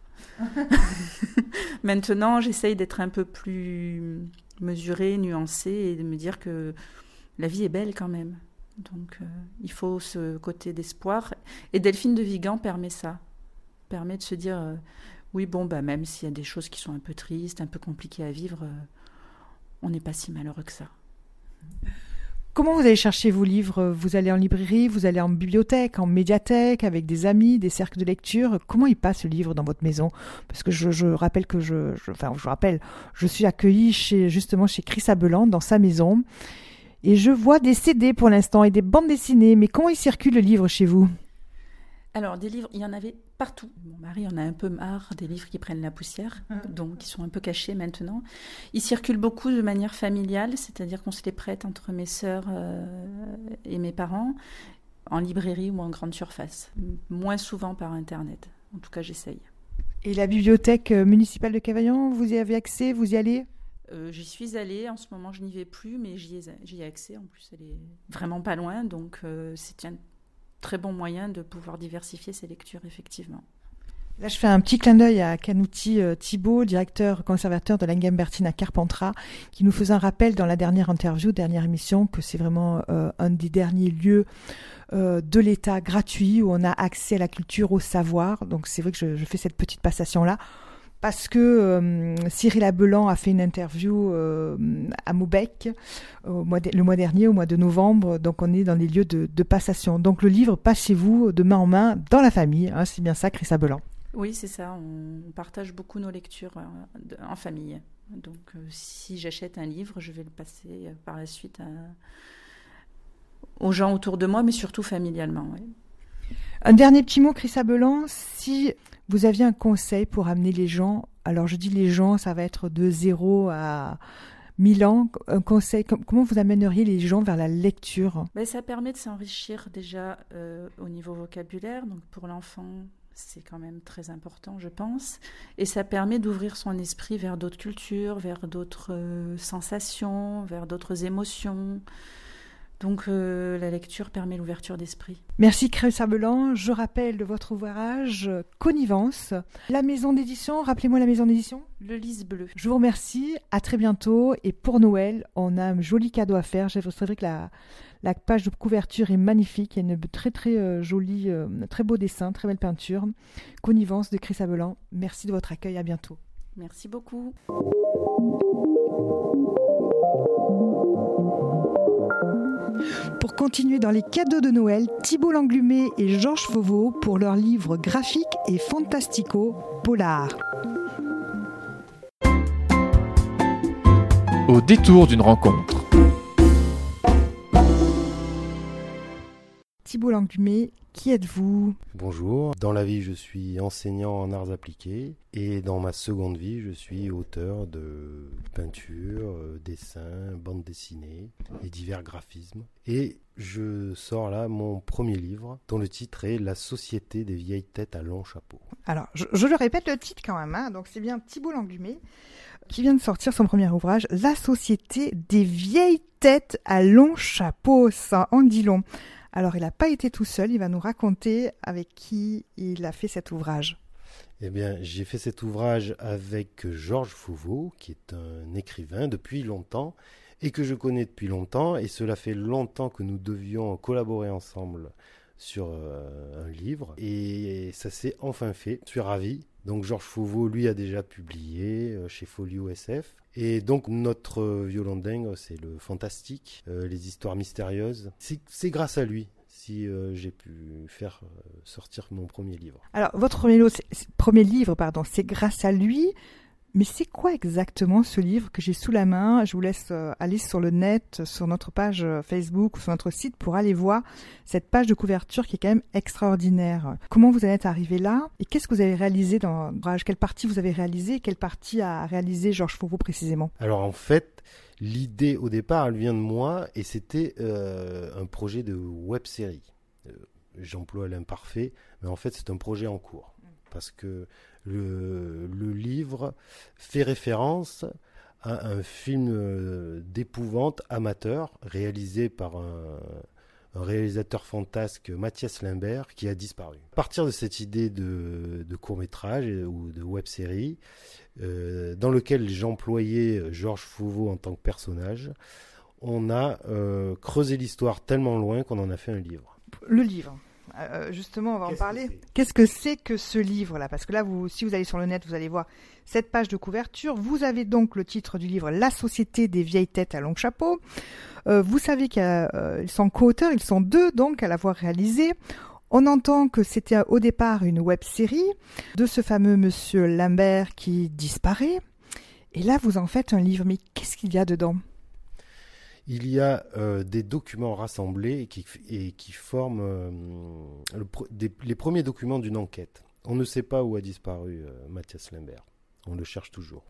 Maintenant, j'essaye d'être un peu plus mesurée, nuancée, et de me dire que la vie est belle quand même. Donc, euh, il faut ce côté d'espoir. Et Delphine de Vigan permet ça. Permet de se dire, euh, oui, bon, bah, même s'il y a des choses qui sont un peu tristes, un peu compliquées à vivre, euh, on n'est pas si malheureux que ça. Comment vous allez chercher vos livres ? Vous allez en librairie, vous allez en bibliothèque, en médiathèque, avec des amis, des cercles de lecture. Comment il passe le livre dans votre maison ? Parce que je, je rappelle que je, je, enfin, je rappelle, je suis accueillie chez, justement chez Chris Abelan, dans sa maison. Et je vois des C D pour l'instant et des bandes dessinées. Mais comment il circule le livre chez vous ? Alors, des livres, il y en avait partout. Mon mari en a un peu marre des livres qui prennent la poussière, ah. donc qui sont un peu cachés maintenant. Ils circulent beaucoup de manière familiale, c'est-à-dire qu'on se les prête entre mes sœurs euh, et mes parents, en librairie ou en grande surface. Moins souvent par Internet. En tout cas, j'essaye. Et la bibliothèque municipale de Cavaillon, vous y avez accès ? Vous y allez ? euh, J'y suis allée. En ce moment, je n'y vais plus, mais j'y ai, j'y ai accès. En plus, elle est vraiment pas loin, donc euh, c'est un très bon moyen de pouvoir diversifier ses lectures, effectivement. Là, je fais un petit clin d'œil à Canouti euh, Thibault, directeur conservateur de l'Ingambertine à Carpentras, qui nous faisait un rappel dans la dernière interview, dernière émission, que c'est vraiment euh, un des derniers lieux euh, de l'État gratuit où on a accès à la culture, au savoir. Donc, c'est vrai que je, je fais cette petite passation-là. Parce que euh, Cyril Abelan a fait une interview euh, à Maubec au mois de, le mois dernier, au mois de novembre. Donc, on est dans des lieux de, de passation. Donc, le livre passe chez vous de main en main dans la famille. Hein, c'est bien ça, Chris Abelan. Oui, c'est ça. On partage beaucoup nos lectures euh, en famille. Donc, euh, si j'achète un livre, je vais le passer euh, par la suite à... aux gens autour de moi, mais surtout familialement. Oui. Un dernier petit mot, Chris Abelan. Si vous aviez un conseil pour amener les gens, alors je dis les gens, ça va être de zéro à mille ans, un conseil, comment vous amèneriez les gens vers la lecture ? Ben, ça permet de s'enrichir déjà euh, au niveau vocabulaire. Donc, pour l'enfant, c'est quand même très important, je pense. Et ça permet d'ouvrir son esprit vers d'autres cultures, vers d'autres euh, sensations, vers d'autres émotions. Donc euh, la lecture permet l'ouverture d'esprit. Merci Chris Abelan. Je rappelle de votre ouvrage Connivence. La maison d'édition, rappelez-moi la maison d'édition ? Le Lys Bleu. Je vous remercie, à très bientôt. Et pour Noël, on a un joli cadeau à faire. C'est vrai que la, la page de couverture est magnifique. Il y a une très très euh, jolie, euh, très beau dessin, très belle peinture. Connivence de Chris Abelan. Merci de votre accueil, à bientôt. Merci beaucoup. Pour continuer dans les cadeaux de Noël, Thibault Langlumet et Georges Fauveau pour leurs livres graphiques et fantastico polar. Au détour d'une rencontre. Thibault Langlumet, qui êtes-vous ? Bonjour, dans la vie je suis enseignant en arts appliqués et dans ma seconde vie je suis auteur de peinture, dessins, bande dessinée et divers graphismes. Et je sors là mon premier livre dont le titre est La Société des vieilles têtes à long chapeau. Alors je, je le répète le titre quand même, hein. Donc c'est bien Thibault Langlumet qui vient de sortir son premier ouvrage, La Société des vieilles têtes à long chapeau, ça en dit long. Alors, il n'a pas été tout seul, il va nous raconter avec qui il a fait cet ouvrage. Eh bien, j'ai fait cet ouvrage avec Georges Fauveau, qui est un écrivain depuis longtemps, et que je connais depuis longtemps, et cela fait longtemps que nous devions collaborer ensemble sur euh, un livre, et ça s'est enfin fait. Je suis ravi. Donc, Georges Fauveau, lui, a déjà publié euh, chez Folio S F. Et donc, notre euh, violon de dingue, c'est le fantastique, euh, les histoires mystérieuses. C'est, c'est grâce à lui si euh, j'ai pu faire euh, sortir mon premier livre. Alors, votre premier, lot, c'est, c'est, premier livre, pardon, c'est grâce à lui. Mais c'est quoi exactement ce livre que j'ai sous la main ? Je vous laisse euh, aller sur le net, sur notre page Facebook ou sur notre site pour aller voir cette page de couverture qui est quand même extraordinaire. Comment vous en êtes arrivé là ? Et qu'est-ce que vous avez réalisé dans l'ouvrage ? Quelle partie vous avez réalisé ? Quelle partie a réalisé Georges Fauveau précisément ? Alors en fait, l'idée au départ, elle vient de moi et c'était euh, un projet de web-série. Euh, j'emploie l'imparfait, mais en fait c'est un projet en cours. Parce que le, le livre fait référence à un film d'épouvante amateur réalisé par un, un réalisateur fantasque, Mathias Limbert, qui a disparu. À partir de cette idée de, de court-métrage ou de web-série, euh, dans lequel j'employais Georges Fauveau en tant que personnage, on a euh, creusé l'histoire tellement loin qu'on en a fait un livre. Le livre Euh, justement, on va Qu'est-ce en parler. Que Qu'est-ce que c'est que ce livre-là ? Parce que là, vous, si vous allez sur le net, vous allez voir cette page de couverture. Vous avez donc le titre du livre, La Société des vieilles têtes à long chapeau. Euh, vous savez qu'ils euh, sont co-auteurs, ils sont deux donc à l'avoir réalisé. On entend que c'était au départ une web-série de ce fameux monsieur Limbert qui disparaît. Et là, vous en faites un livre. Mais qu'est-ce qu'il y a dedans ? il y a euh, des documents rassemblés et qui, et qui forment euh, le, des, les premiers documents d'une enquête. On ne sait pas où a disparu euh, Mathias Limbert. On le cherche toujours.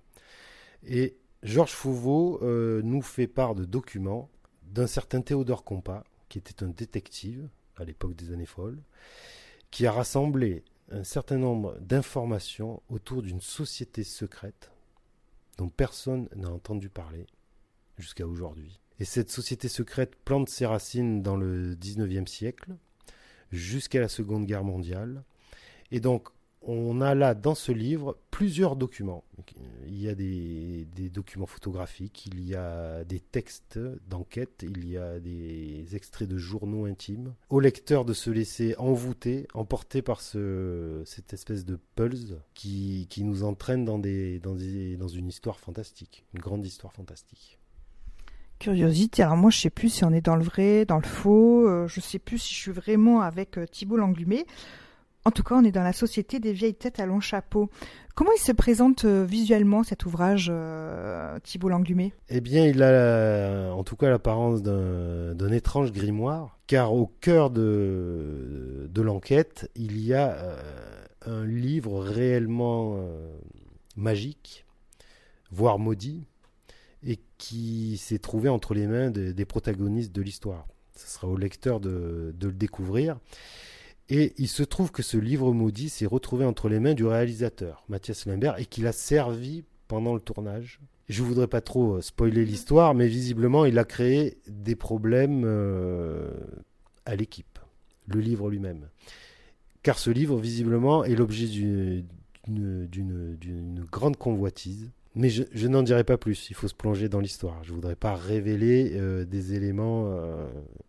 Et Georges Fauveau euh, nous fait part de documents d'un certain Théodore Compas, qui était un détective à l'époque des années folles, qui a rassemblé un certain nombre d'informations autour d'une société secrète dont personne n'a entendu parler jusqu'à aujourd'hui. Et cette société secrète plante ses racines dans le dix-neuvième siècle, jusqu'à la Seconde Guerre mondiale. Et donc, on a là, dans ce livre, plusieurs documents. Il y a des, des documents photographiques, il y a des textes d'enquête, il y a des extraits de journaux intimes. Au lecteur de se laisser envoûter, emporter par ce, cette espèce de pulse qui, qui nous entraîne dans, des, dans, des, dans une histoire fantastique, une grande histoire fantastique. Curiosité, alors moi je sais plus si on est dans le vrai, dans le faux, euh, je sais plus si je suis vraiment avec euh, Thibault Langlumet. En tout cas, on est dans la société des vieilles têtes à long chapeau. Comment il se présente euh, visuellement cet ouvrage, euh, Thibault Langlumet ? Eh bien, il a euh, en tout cas l'apparence d'un, d'un étrange grimoire, car au cœur de, de l'enquête, il y a euh, un livre réellement euh, magique, voire maudit, et qui s'est trouvé entre les mains de, des protagonistes de l'histoire. Ce sera au lecteur de, de le découvrir. Et il se trouve que ce livre maudit s'est retrouvé entre les mains du réalisateur, Mathias Limbert, et qu'il a servi pendant le tournage. Je ne voudrais pas trop spoiler l'histoire, mais visiblement, il a créé des problèmes euh, à l'équipe, le livre lui-même. Car ce livre, visiblement, est l'objet d'une, d'une, d'une, d'une grande convoitise. Mais je, je n'en dirai pas plus, il faut se plonger dans l'histoire. Je ne voudrais pas révéler euh, des éléments euh,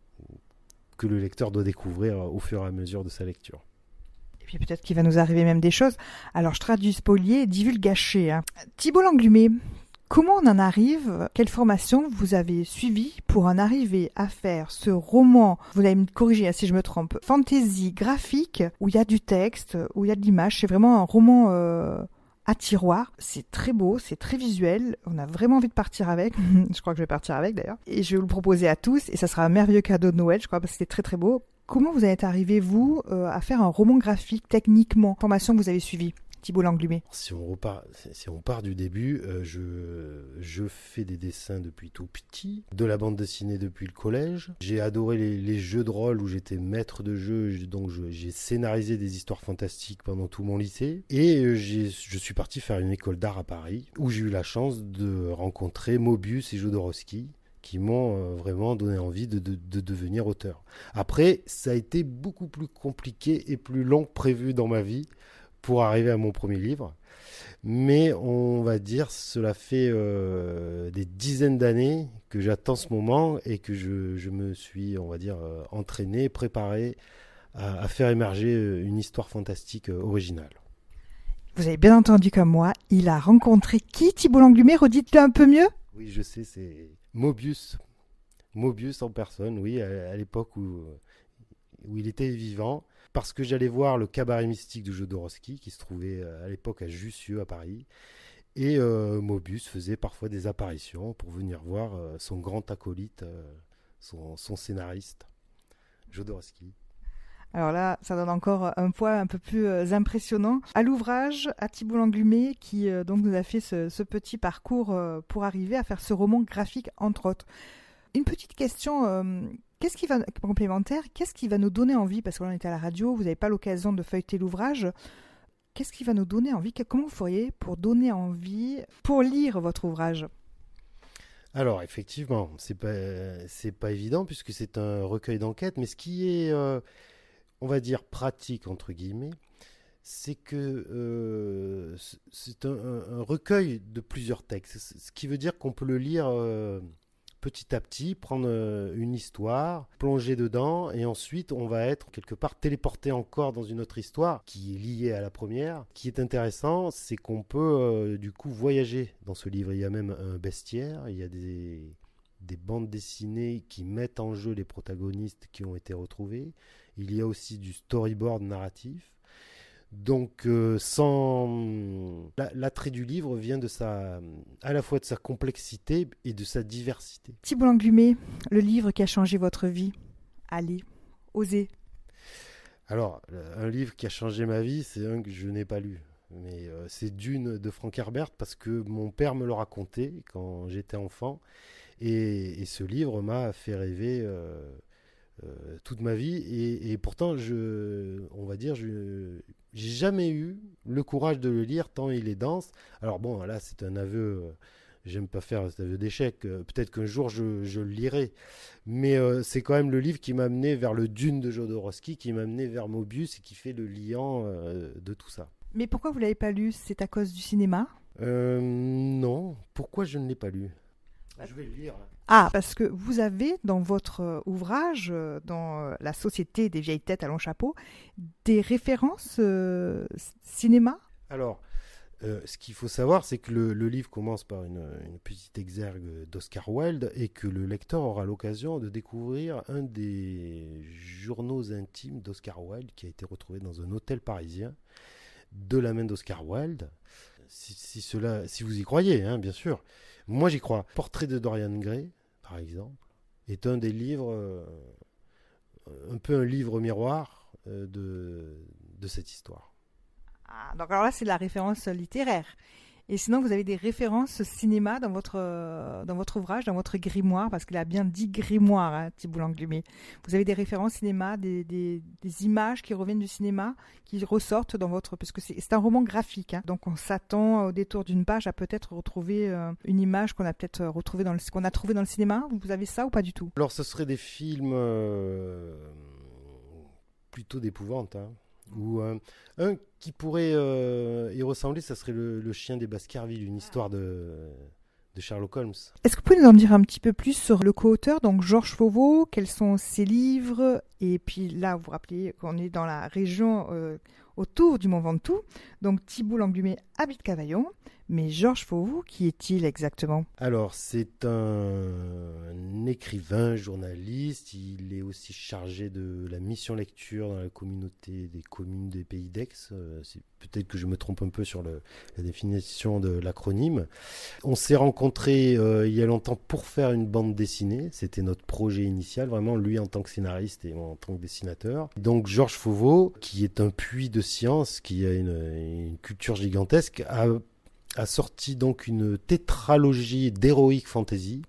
que le lecteur doit découvrir au fur et à mesure de sa lecture. Et puis peut-être qu'il va nous arriver même des choses. Alors je traduis spolier, divulgacher. Hein. Thibault Langlumet, comment on en arrive ? Quelle formation vous avez suivie pour en arriver à faire ce roman, vous allez me corriger si je me trompe, fantasy graphique, où il y a du texte, où il y a de l'image, c'est vraiment un roman... Euh... à tiroir, c'est très beau, c'est très visuel, on a vraiment envie de partir avec, je crois que je vais partir avec d'ailleurs, et je vais vous le proposer à tous, et ça sera un merveilleux cadeau de Noël, je crois, parce que c'était très très beau. Comment vous êtes arrivé, vous, euh, à faire un roman graphique, techniquement, formation que vous avez suivie, Thibault Langlumet ? Si on repart, si on part du début, euh, je, je fais des dessins depuis tout petit, de la bande dessinée depuis le collège. J'ai adoré les, les jeux de rôle où j'étais maître de jeu, donc je, j'ai scénarisé des histoires fantastiques pendant tout mon lycée. Et euh, j'ai, je suis parti faire une école d'art à Paris, où j'ai eu la chance de rencontrer Mobius et Jodorowsky, qui m'ont euh, vraiment donné envie de, de, de devenir auteur. Après, ça a été beaucoup plus compliqué et plus long que prévu dans ma vie, pour arriver à mon premier livre. Mais on va dire, cela fait euh, des dizaines d'années que j'attends ce moment et que je, je me suis, on va dire, euh, entraîné, préparé à, à faire émerger une histoire fantastique euh, originale. Vous avez bien entendu comme moi, il a rencontré qui, Thibault Langlumet ? Redites-le un peu mieux. Oui, je sais, c'est Mobius. Mobius en personne, oui, à, à l'époque où, où il était vivant. Parce que j'allais voir le cabaret mystique de Jodorowsky, qui se trouvait à l'époque à Jussieu, à Paris. Et euh, Mobius faisait parfois des apparitions pour venir voir euh, son grand acolyte, euh, son, son scénariste, Jodorowsky. Alors là, ça donne encore un poids un peu plus euh, impressionnant à l'ouvrage, à Thibault Langlumet, qui euh, donc nous a fait ce, ce petit parcours euh, pour arriver à faire ce roman graphique, entre autres. Une petite question... Euh, Qu'est-ce qui va, complémentaire, qu'est-ce qui va nous donner envie, parce que là on était à la radio, vous n'avez pas l'occasion de feuilleter l'ouvrage, qu'est-ce qui va nous donner envie, comment vous feriez pour donner envie, pour lire votre ouvrage ? Alors effectivement, c'est pas, c'est pas évident puisque c'est un recueil d'enquête, mais ce qui est, euh, on va dire, pratique entre guillemets, c'est que euh, c'est un, un, un recueil de plusieurs textes, ce qui veut dire qu'on peut le lire... Euh, petit à petit, prendre une histoire, plonger dedans, et ensuite on va être quelque part téléporté encore dans une autre histoire qui est liée à la première. Ce qui est intéressant, c'est qu'on peut euh, du coup voyager dans ce livre. Il y a même un bestiaire, il y a des, des bandes dessinées qui mettent en jeu les protagonistes qui ont été retrouvés. Il y a aussi du storyboard narratif. Donc, euh, sans la, l'attrait du livre vient de sa, à la fois de sa complexité et de sa diversité. Thibault Lenglumé, le livre qui a changé votre vie. Allez, osez. Alors, un livre qui a changé ma vie, c'est un que je n'ai pas lu. Mais euh, c'est Dune de Frank Herbert parce que mon père me le racontait quand j'étais enfant. Et, et ce livre m'a fait rêver euh, euh, toute ma vie. Et, et pourtant, je, on va dire, je j'ai jamais eu le courage de le lire tant il est dense. Alors bon, là, c'est un aveu. Euh, j'aime pas faire cet aveu d'échec. Euh, peut-être qu'un jour, je, je le lirai. Mais euh, c'est quand même le livre qui m'a amené vers le Dune de Jodorowsky, qui m'a amené vers Mobius et qui fait le liant euh, de tout ça. Mais pourquoi vous ne l'avez pas lu? C'est à cause du cinéma? euh, Non. Pourquoi je ne l'ai pas lu? Je vais le lire. Ah, parce que vous avez dans votre ouvrage, dans La Société des vieilles têtes à long chapeau, des références euh, cinéma? Alors, euh, ce qu'il faut savoir, c'est que le, le livre commence par une, une petite exergue d'Oscar Wilde et que le lecteur aura l'occasion de découvrir un des journaux intimes d'Oscar Wilde qui a été retrouvé dans un hôtel parisien de la main d'Oscar Wilde. Si, si, cela, si vous y croyez, hein, bien sûr. Moi, j'y crois. Portrait de Dorian Gray, par exemple, est un des livres, euh, un peu un livre miroir euh, de, de cette histoire. Ah, donc alors là, c'est la référence littéraire. Et sinon, vous avez des références cinéma dans votre, euh, dans votre ouvrage, dans votre grimoire, parce qu'il a bien dit grimoire, hein, Thibault Lenglumé. Vous avez des références cinéma, des, des, des images qui reviennent du cinéma, qui ressortent dans votre... Parce que c'est, c'est un roman graphique, hein, donc on s'attend au détour d'une page à peut-être retrouver euh, une image qu'on a peut-être retrouvée dans le, qu'on a trouvée dans le cinéma. Vous avez ça ou pas du tout? Alors, ce serait des films euh, plutôt d'épouvante, hein. Ou euh, un qui pourrait euh, y ressembler, ça serait le, le chien des Baskerville, une histoire de, de Sherlock Holmes. Est-ce que vous pouvez nous en dire un petit peu plus sur le co-auteur, donc Georges Fauveau, quels sont ses livres? Et puis là, vous vous rappelez qu'on est dans la région euh, autour du Mont Ventoux, donc Thibault Lenglumé habite Cavaillon, mais Georges Fauveau, qui est-il exactement? Alors, c'est un, un écrivain, journaliste, il est aussi chargé de la mission lecture dans la communauté des communes des Pays d'Aix. Euh, c'est peut-être que je me trompe un peu sur le, la définition de l'acronyme. On s'est rencontrés euh, il y a longtemps pour faire une bande dessinée, c'était notre projet initial, vraiment lui en tant que scénariste et moi en tant que dessinateur. Donc Georges Fauveau, qui est un puits de science, qui a une, une culture gigantesque, a a sorti donc une tétralogie d'heroic fantasy,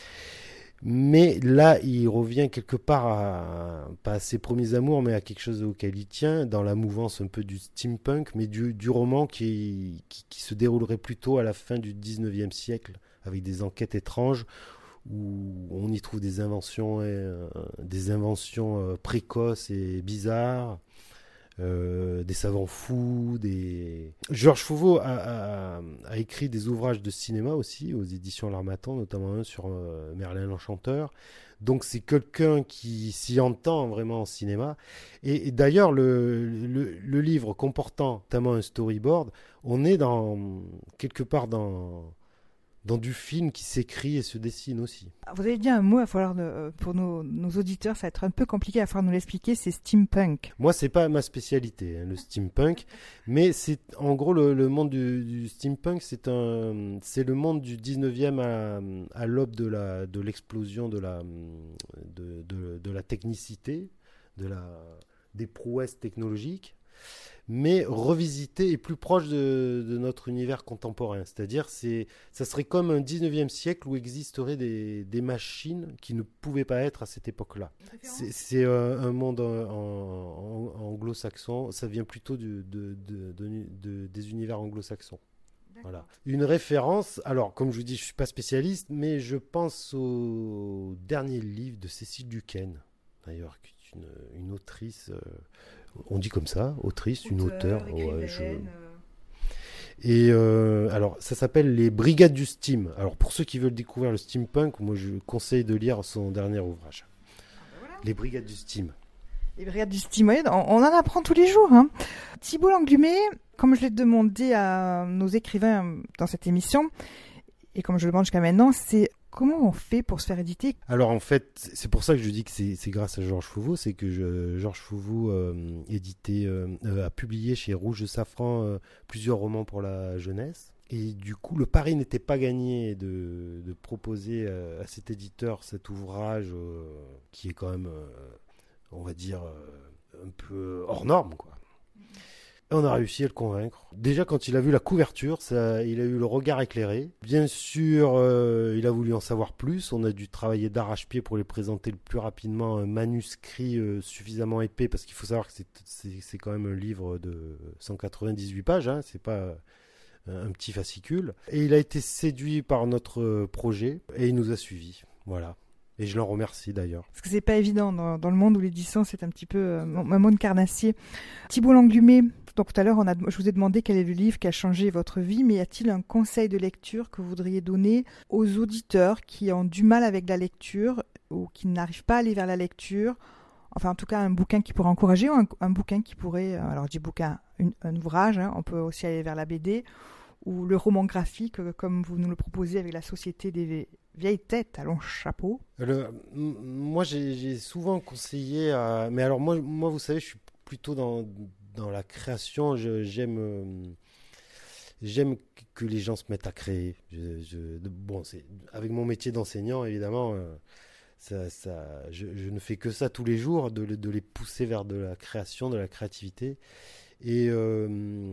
mais là il revient quelque part à, pas à ses premiers amours, mais à quelque chose auquel il tient, dans la mouvance un peu du steampunk, mais du, du roman qui, qui, qui se déroulerait plutôt à la fin du dix-neuvième siècle, avec des enquêtes étranges, où on y trouve des inventions, euh, des inventions euh, précoces et bizarres. Euh, des savants fous, des... Georges Fauveau a, a, a écrit des ouvrages de cinéma aussi aux éditions L'Harmattan, notamment un sur euh, Merlin l'Enchanteur. Donc c'est quelqu'un qui s'y entend vraiment en cinéma. Et, et d'ailleurs, le, le, le livre comportant notamment un storyboard, on est dans quelque part dans... dans du film qui s'écrit et se dessine aussi. Vous avez dit un mot, il va falloir de, pour nos, nos auditeurs, ça va être un peu compliqué, il va falloir nous l'expliquer, c'est steampunk. Moi, c'est pas ma spécialité, hein, le steampunk, mais c'est en gros le, le monde du, du steampunk, c'est un, c'est le monde du dix-neuvième à, à l'aube de la, de l'explosion de la, de, de, de la technicité, de la, des prouesses technologiques, mais revisité et plus proche de, de notre univers contemporain. C'est-à-dire, c'est, ça serait comme un dix-neuvième siècle où existeraient des, des machines qui ne pouvaient pas être à cette époque-là. C'est, c'est euh, un monde en, en, en anglo-saxon, ça vient plutôt du, de, de, de, de, des univers anglo-saxons. Voilà. Une référence, alors comme je vous dis, je ne suis pas spécialiste, mais je pense au dernier livre de Cécile Duquesne, d'ailleurs, qui est une, une autrice... Euh, on dit comme ça, autrice, Auteur, une auteure. Ouais, je... Et euh, alors, ça s'appelle Les Brigades du Steam. Alors, pour ceux qui veulent découvrir le steampunk, moi, je conseille de lire son dernier ouvrage. Ah ben voilà. Les Brigades du Steam. Les Brigades du Steam, on en apprend tous les jours. Hein. Thibault Lenglumé, comme je l'ai demandé à nos écrivains dans cette émission, et comme je le demande jusqu'à maintenant, c'est comment on fait pour se faire éditer? Alors en fait, c'est pour ça que je dis que c'est, c'est grâce à Georges Fauveau, c'est que je, Georges Fauveau euh, édité, euh, euh, a publié chez Rouge de Safran euh, plusieurs romans pour la jeunesse. Et du coup, le pari n'était pas gagné de, de proposer à, à cet éditeur cet ouvrage euh, qui est quand même, euh, on va dire, euh, un peu hors norme, quoi. Et on a réussi à le convaincre. Déjà, quand il a vu la couverture, ça, il a eu le regard éclairé. Bien sûr, euh, il a voulu en savoir plus. On a dû travailler d'arrache-pied pour lui présenter le plus rapidement un manuscrit euh, suffisamment épais, parce qu'il faut savoir que c'est, c'est, c'est quand même un livre de cent quatre-vingt-dix-huit pages, hein, c'est pas un petit fascicule. Et il a été séduit par notre projet et il nous a suivis. Voilà. Et je l'en remercie d'ailleurs. Parce que c'est pas évident dans, dans le monde où l'édition c'est un petit peu euh, un monde carnassier. Thibault Langlumet, donc tout à l'heure on a, je vous ai demandé quel est le livre qui a changé votre vie, mais y a-t-il un conseil de lecture que vous voudriez donner aux auditeurs qui ont du mal avec la lecture ou qui n'arrivent pas à aller vers la lecture? Enfin, en tout cas, un bouquin qui pourrait encourager ou un, un bouquin qui pourrait... Alors, je dis bouquin, une, un ouvrage, hein, on peut aussi aller vers la B D ou le roman graphique, comme vous nous le proposez avec la Société des vieilles têtes à long chapeau. Le, m- moi, j'ai, j'ai souvent conseillé à... Mais alors, moi, moi, vous savez, je suis plutôt dans, dans la création. Je, j'aime... euh, J'aime que les gens se mettent à créer. Je, je, de- bon, c'est, avec mon métier d'enseignant, évidemment... euh, Ça, ça, je, je ne fais que ça tous les jours, de, de les pousser vers de la création, de la créativité. Et euh,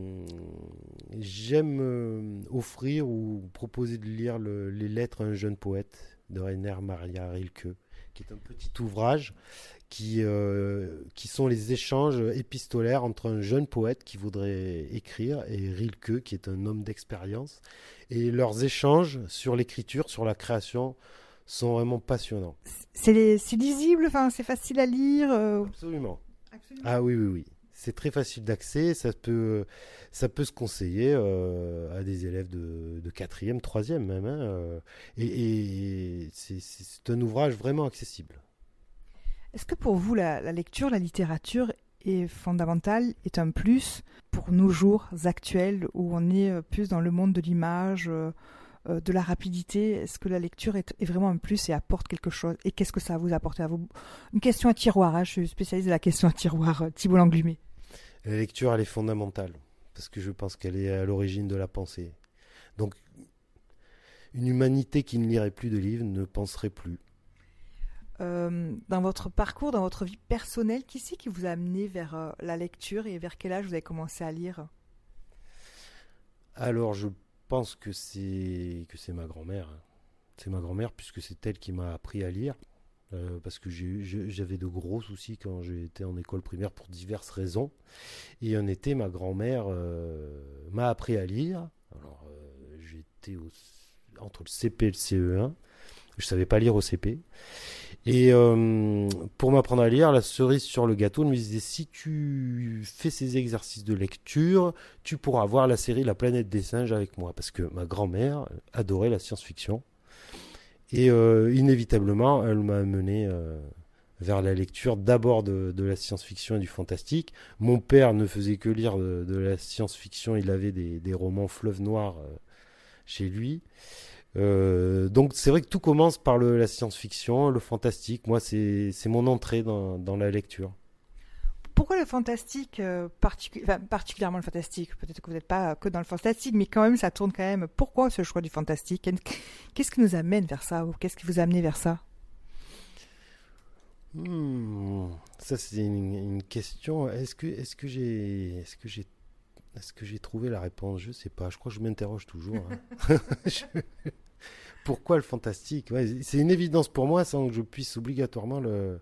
j'aime euh, offrir ou proposer de lire le, les lettres à un jeune poète de Rainer Maria Rilke, qui est un petit ouvrage qui, euh, qui sont les échanges épistolaires entre un jeune poète qui voudrait écrire et Rilke, qui est un homme d'expérience. Et leurs échanges sur l'écriture, sur la création, sont vraiment passionnants. C'est, les, c'est lisible, enfin, c'est facile à lire. Euh... Absolument. Absolument. Ah oui, oui, oui. C'est très facile d'accès. Ça peut, ça peut se conseiller euh, à des élèves de, de quatrième, troisième même. Hein, euh, et et c'est, c'est, c'est un ouvrage vraiment accessible. Est-ce que pour vous, la, la lecture, la littérature est fondamentale, est un plus pour nos jours actuels où on est plus dans le monde de l'image, euh, de la rapidité? Est-ce que la lecture est, est vraiment un plus et apporte quelque chose? Et qu'est-ce que ça vous a apporté à vous? Une question à tiroir, hein, je suis spécialiste de la question à tiroir, euh, Thibault Langlumet. La lecture, elle est fondamentale parce que je pense qu'elle est à l'origine de la pensée. Donc, une humanité qui ne lirait plus de livres ne penserait plus. Euh, dans votre parcours, dans votre vie personnelle, qui c'est qui vous a amené vers euh, la lecture et vers quel âge vous avez commencé à lire? Alors, je Je pense que c'est que c'est ma grand-mère. C'est ma grand-mère puisque c'est elle qui m'a appris à lire. Euh, parce que j'ai, j'ai, j'avais de gros soucis quand j'étais en école primaire pour diverses raisons. Et un été, ma grand-mère euh, m'a appris à lire. Alors, euh, j'étais au, entre le C P et le C E un. Je savais pas lire au C P. Et euh, pour m'apprendre à lire, la cerise sur le gâteau, elle me disait, si tu fais ces exercices de lecture, tu pourras voir la série La planète des singes avec moi. Parce que ma grand-mère adorait la science-fiction. Et euh, inévitablement, elle m'a amené euh, vers la lecture d'abord de, de la science-fiction et du fantastique. Mon père ne faisait que lire de, de la science-fiction, il avait des, des romans Fleuve Noir euh, chez lui. Euh, donc c'est vrai que tout commence par le, la science-fiction, le fantastique. Moi, c'est, c'est mon entrée dans, dans la lecture. Pourquoi le fantastique, euh, particu- enfin, particulièrement le fantastique? Peut-être que vous n'êtes pas que dans le fantastique, mais quand même, ça tourne quand même. Pourquoi ce choix du fantastique? Qu'est-ce qui nous amène vers ça? Ou qu'est-ce qui vous a amené vers ça? Hmm, ça, c'est une, une question. Est-ce que, est-ce que j'ai, est-ce que j'ai, est-ce que j'ai trouvé la réponse? Je sais pas. Je crois que je m'interroge toujours. Hein. je... Pourquoi le fantastique? Ouais, c'est une évidence pour moi sans que je puisse obligatoirement le,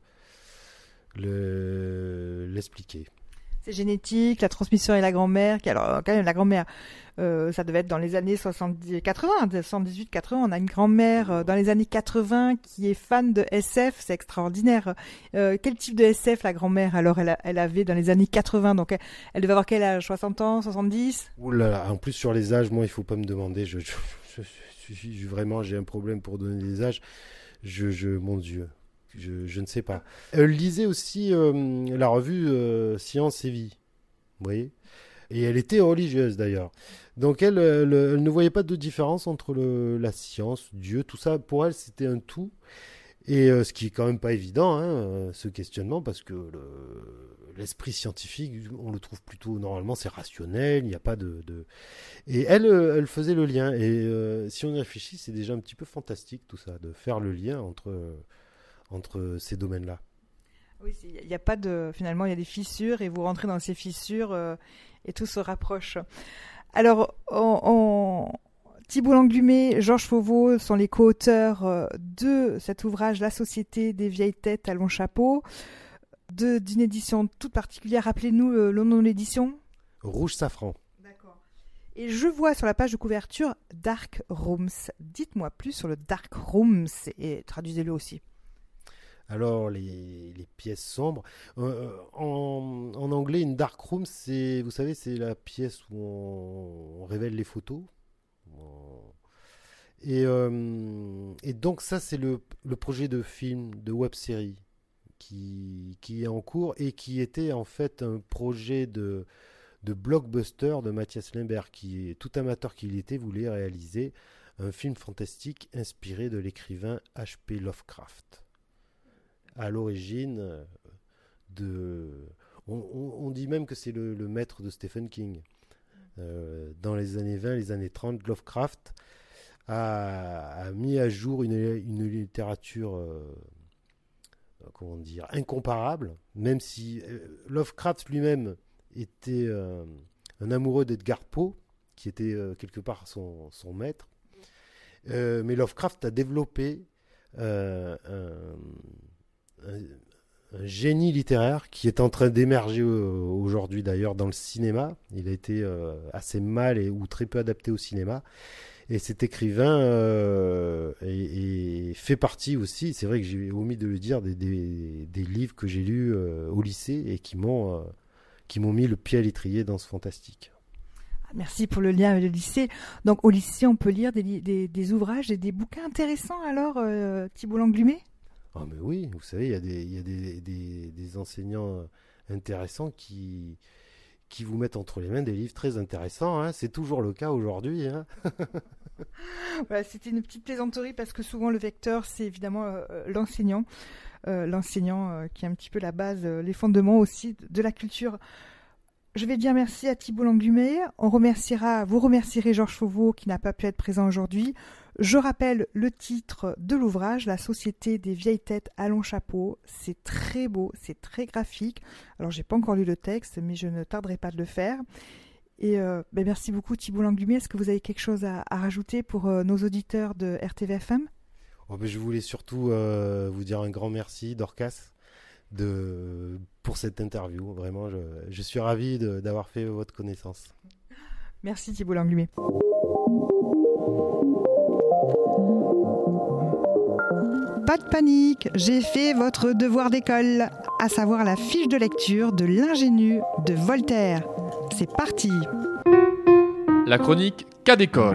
le... l'expliquer. C'est génétique, la transmission et la grand-mère. Qui, alors, quand même, la grand-mère, euh, ça devait être dans les années soixante-dix, quatre-vingts, soixante-dix-huit quatre-vingts. On a une grand-mère euh, dans les années quatre-vingts qui est fan de S F, c'est extraordinaire. Euh, quel type de S F la grand-mère, alors, elle, a, elle avait dans les années quatre-vingts? Donc, elle, elle devait avoir quel âge? soixante ans, soixante-dix? Ouh là là, en plus, sur les âges, moi, il faut pas me demander. Je, je, je, je, je, je vraiment, j'ai un problème pour donner des âges. Je, je, mon Dieu. Je, je ne sais pas. Elle lisait aussi euh, la revue euh, Science et Vie. Vous voyez, Et elle était religieuse d'ailleurs. Donc elle, elle, elle ne voyait pas de différence entre le, la science, Dieu, tout ça. Pour elle, c'était un tout. Et euh, ce qui est quand même pas évident, hein, euh, ce questionnement, parce que le, l'esprit scientifique, on le trouve plutôt, normalement, c'est rationnel, il n'y a pas de... de... Et elle, euh, elle faisait le lien. Et euh, si on y réfléchit, c'est déjà un petit peu fantastique tout ça, de faire le lien entre, euh, entre ces domaines-là. Oui, il n'y a pas de... Finalement, il y a des fissures et vous rentrez dans ces fissures euh, et tout se rapproche. Alors, on... on... Thibault Langlumet, Georges Fauveau sont les co-auteurs de cet ouvrage La Société des vieilles têtes à long chapeau, de, d'une édition toute particulière. Rappelez-nous le, le nom de l'édition. Rouge Safran. D'accord. Et je vois sur la page de couverture Dark Rooms. Dites-moi plus sur le Dark Rooms et traduisez-le aussi. Alors, les, les pièces sombres. Euh, en, en anglais, une dark room, c'est, vous savez, c'est la pièce où on, on révèle les photos. Et, euh, et donc ça c'est le, le projet de film, de web-série qui, qui est en cours et qui était en fait un projet de, de blockbuster de Mathias Limbert qui, tout amateur qu'il était, voulait réaliser un film fantastique inspiré de l'écrivain H P Lovecraft. À l'origine de... On, on, on dit même que c'est le, le maître de Stephen King. Euh, dans les années vingt, les années trente, Lovecraft a, a mis à jour une, une littérature euh, comment dire, incomparable, même si euh, Lovecraft lui-même était euh, un amoureux d'Edgar Poe, qui était euh, quelque part son, son maître. Euh, mais Lovecraft a développé euh, un, un un génie littéraire qui est en train d'émerger aujourd'hui d'ailleurs dans le cinéma. Il a été euh, assez mal et, ou très peu adapté au cinéma. Et cet écrivain euh, est, est fait partie aussi, c'est vrai que j'ai omis de le dire, des, des, des livres que j'ai lus euh, au lycée et qui m'ont, euh, qui m'ont mis le pied à l'étrier dans ce fantastique. Merci pour le lien avec le lycée. Donc au lycée, on peut lire des, des, des ouvrages et des bouquins intéressants alors, euh, Thibault Langlumet ? Ah mais oui, vous savez, il y a des, il y a des, des, des enseignants intéressants qui, qui vous mettent entre les mains des livres très intéressants. Hein. C'est toujours le cas aujourd'hui. Hein. Voilà, c'était une petite plaisanterie parce que souvent le vecteur, c'est évidemment euh, l'enseignant. Euh, l'enseignant euh, qui est un petit peu la base, euh, les fondements aussi de la culture. Je vais dire merci à Thibault Langlumet. On remerciera, vous remercierez Georges Fauveau qui n'a pas pu être présent aujourd'hui. Je rappelle le titre de l'ouvrage, La Société des vieilles têtes à long chapeau. C'est très beau, c'est très graphique. Alors, j'ai pas encore lu le texte, mais je ne tarderai pas de le faire. Et euh, ben merci beaucoup Thibault Langlumet. Est-ce que vous avez quelque chose à, à rajouter pour euh, nos auditeurs de R T V F M ? Oh ben je voulais surtout euh, vous dire un grand merci, Dorcas, de, pour cette interview. Vraiment, je, je suis ravi de, d'avoir fait votre connaissance. Merci Thibault Langlumet. Pas de panique, j'ai fait votre devoir d'école, à savoir la fiche de lecture de l'ingénu de Voltaire. C'est parti. La chronique Cas d'école.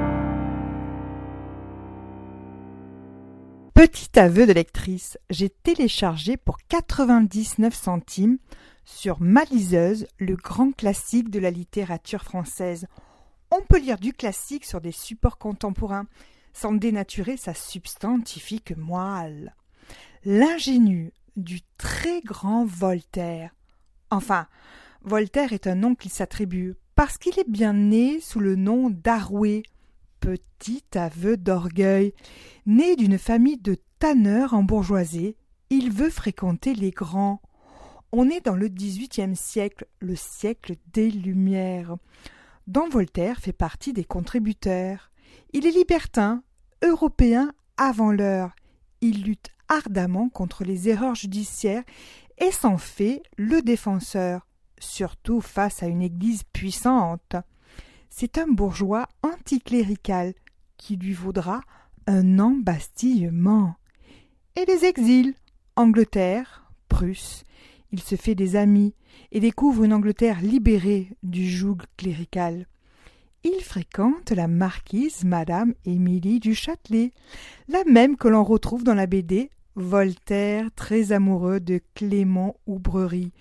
Petit aveu de lectrice, j'ai téléchargé pour quatre-vingt-dix-neuf centimes sur ma liseuse le grand classique de la littérature française. On peut lire du classique sur des supports contemporains, sans dénaturer sa substantifique moelle. L'ingénu du très grand Voltaire. Enfin, Voltaire est un nom qu'il s'attribue, parce qu'il est bien né sous le nom d'Arouet, petit aveu d'orgueil. Né d'une famille de tanneurs embourgeoisés, il veut fréquenter les grands. On est dans le dix-huitième siècle, le siècle des Lumières, dont Voltaire fait partie des contributeurs. Il est libertin, européen avant l'heure. Il lutte ardemment contre les erreurs judiciaires et s'en fait le défenseur, surtout face à une église puissante. C'est un bourgeois anticlérical qui lui vaudra un embastillement. Et les exils, Angleterre, Prusse. Il se fait des amis et découvre une Angleterre libérée du joug clérical. Il fréquente la marquise Madame Émilie du Châtelet, la même que l'on retrouve dans la B D Voltaire, très amoureux de Clément Oubrerie,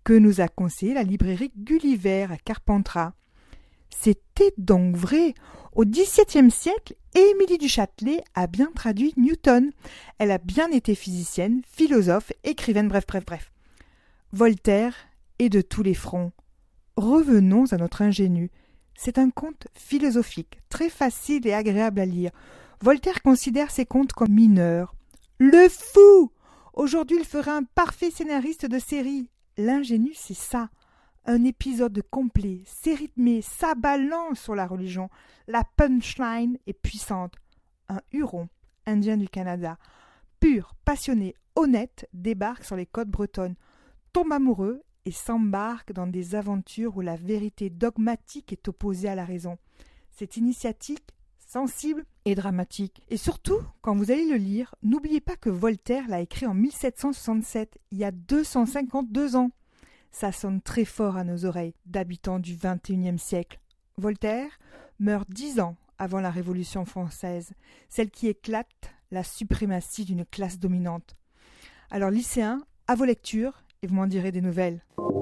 que nous a conseillé la librairie Gulliver à Carpentras. C'était donc vrai. Au dix-septième siècle, Émilie du Châtelet a bien traduit Newton. Elle a bien été physicienne, philosophe, écrivaine, bref, bref, bref. Voltaire est de tous les fronts. Revenons à notre ingénu. C'est un conte philosophique, très facile et agréable à lire. Voltaire considère ses contes comme mineurs. Le fou! Aujourd'hui, il ferait un parfait scénariste de série. L'ingénu, c'est ça. Un épisode complet, c'est rythmé, ça balance sur la religion. La punchline est puissante. Un Huron, indien du Canada, pur, passionné, honnête, débarque sur les côtes bretonnes, tombe amoureux et s'embarque dans des aventures où la vérité dogmatique est opposée à la raison. C'est initiatique, sensible et dramatique. Et surtout, quand vous allez le lire, n'oubliez pas que Voltaire l'a écrit en mille sept cent soixante-sept, il y a deux cent cinquante-deux ans. Ça sonne très fort à nos oreilles, d'habitants du vingt et unième siècle. Voltaire meurt dix ans avant la Révolution française, celle qui éclate la suprématie d'une classe dominante. Alors lycéens, à vos lectures, et vous m'en direz des nouvelles.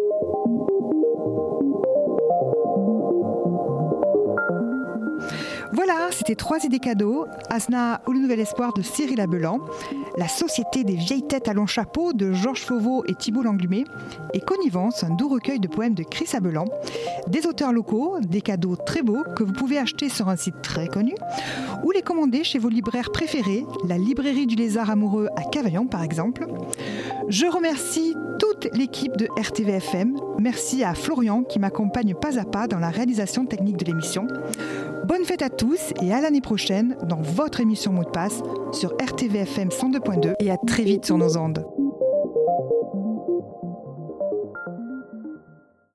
Voilà, c'était trois idées cadeaux. Asna ou le Nouvel Espoir de Cyril Abelan, La Société des vieilles têtes à long chapeau de Georges Fauveau et Thibault Langlumé, et Connivence, un doux recueil de poèmes de Chris Abelan. Des auteurs locaux, des cadeaux très beaux que vous pouvez acheter sur un site très connu ou les commander chez vos libraires préférés, la librairie du Lézard Amoureux à Cavaillon par exemple. Je remercie toute l'équipe de R T V F M. Merci à Florian qui m'accompagne pas à pas dans la réalisation technique de l'émission. Bonne fête à tous et à l'année prochaine dans votre émission Mot de passe sur R T V F M cent deux point deux et à très vite sur nos ondes.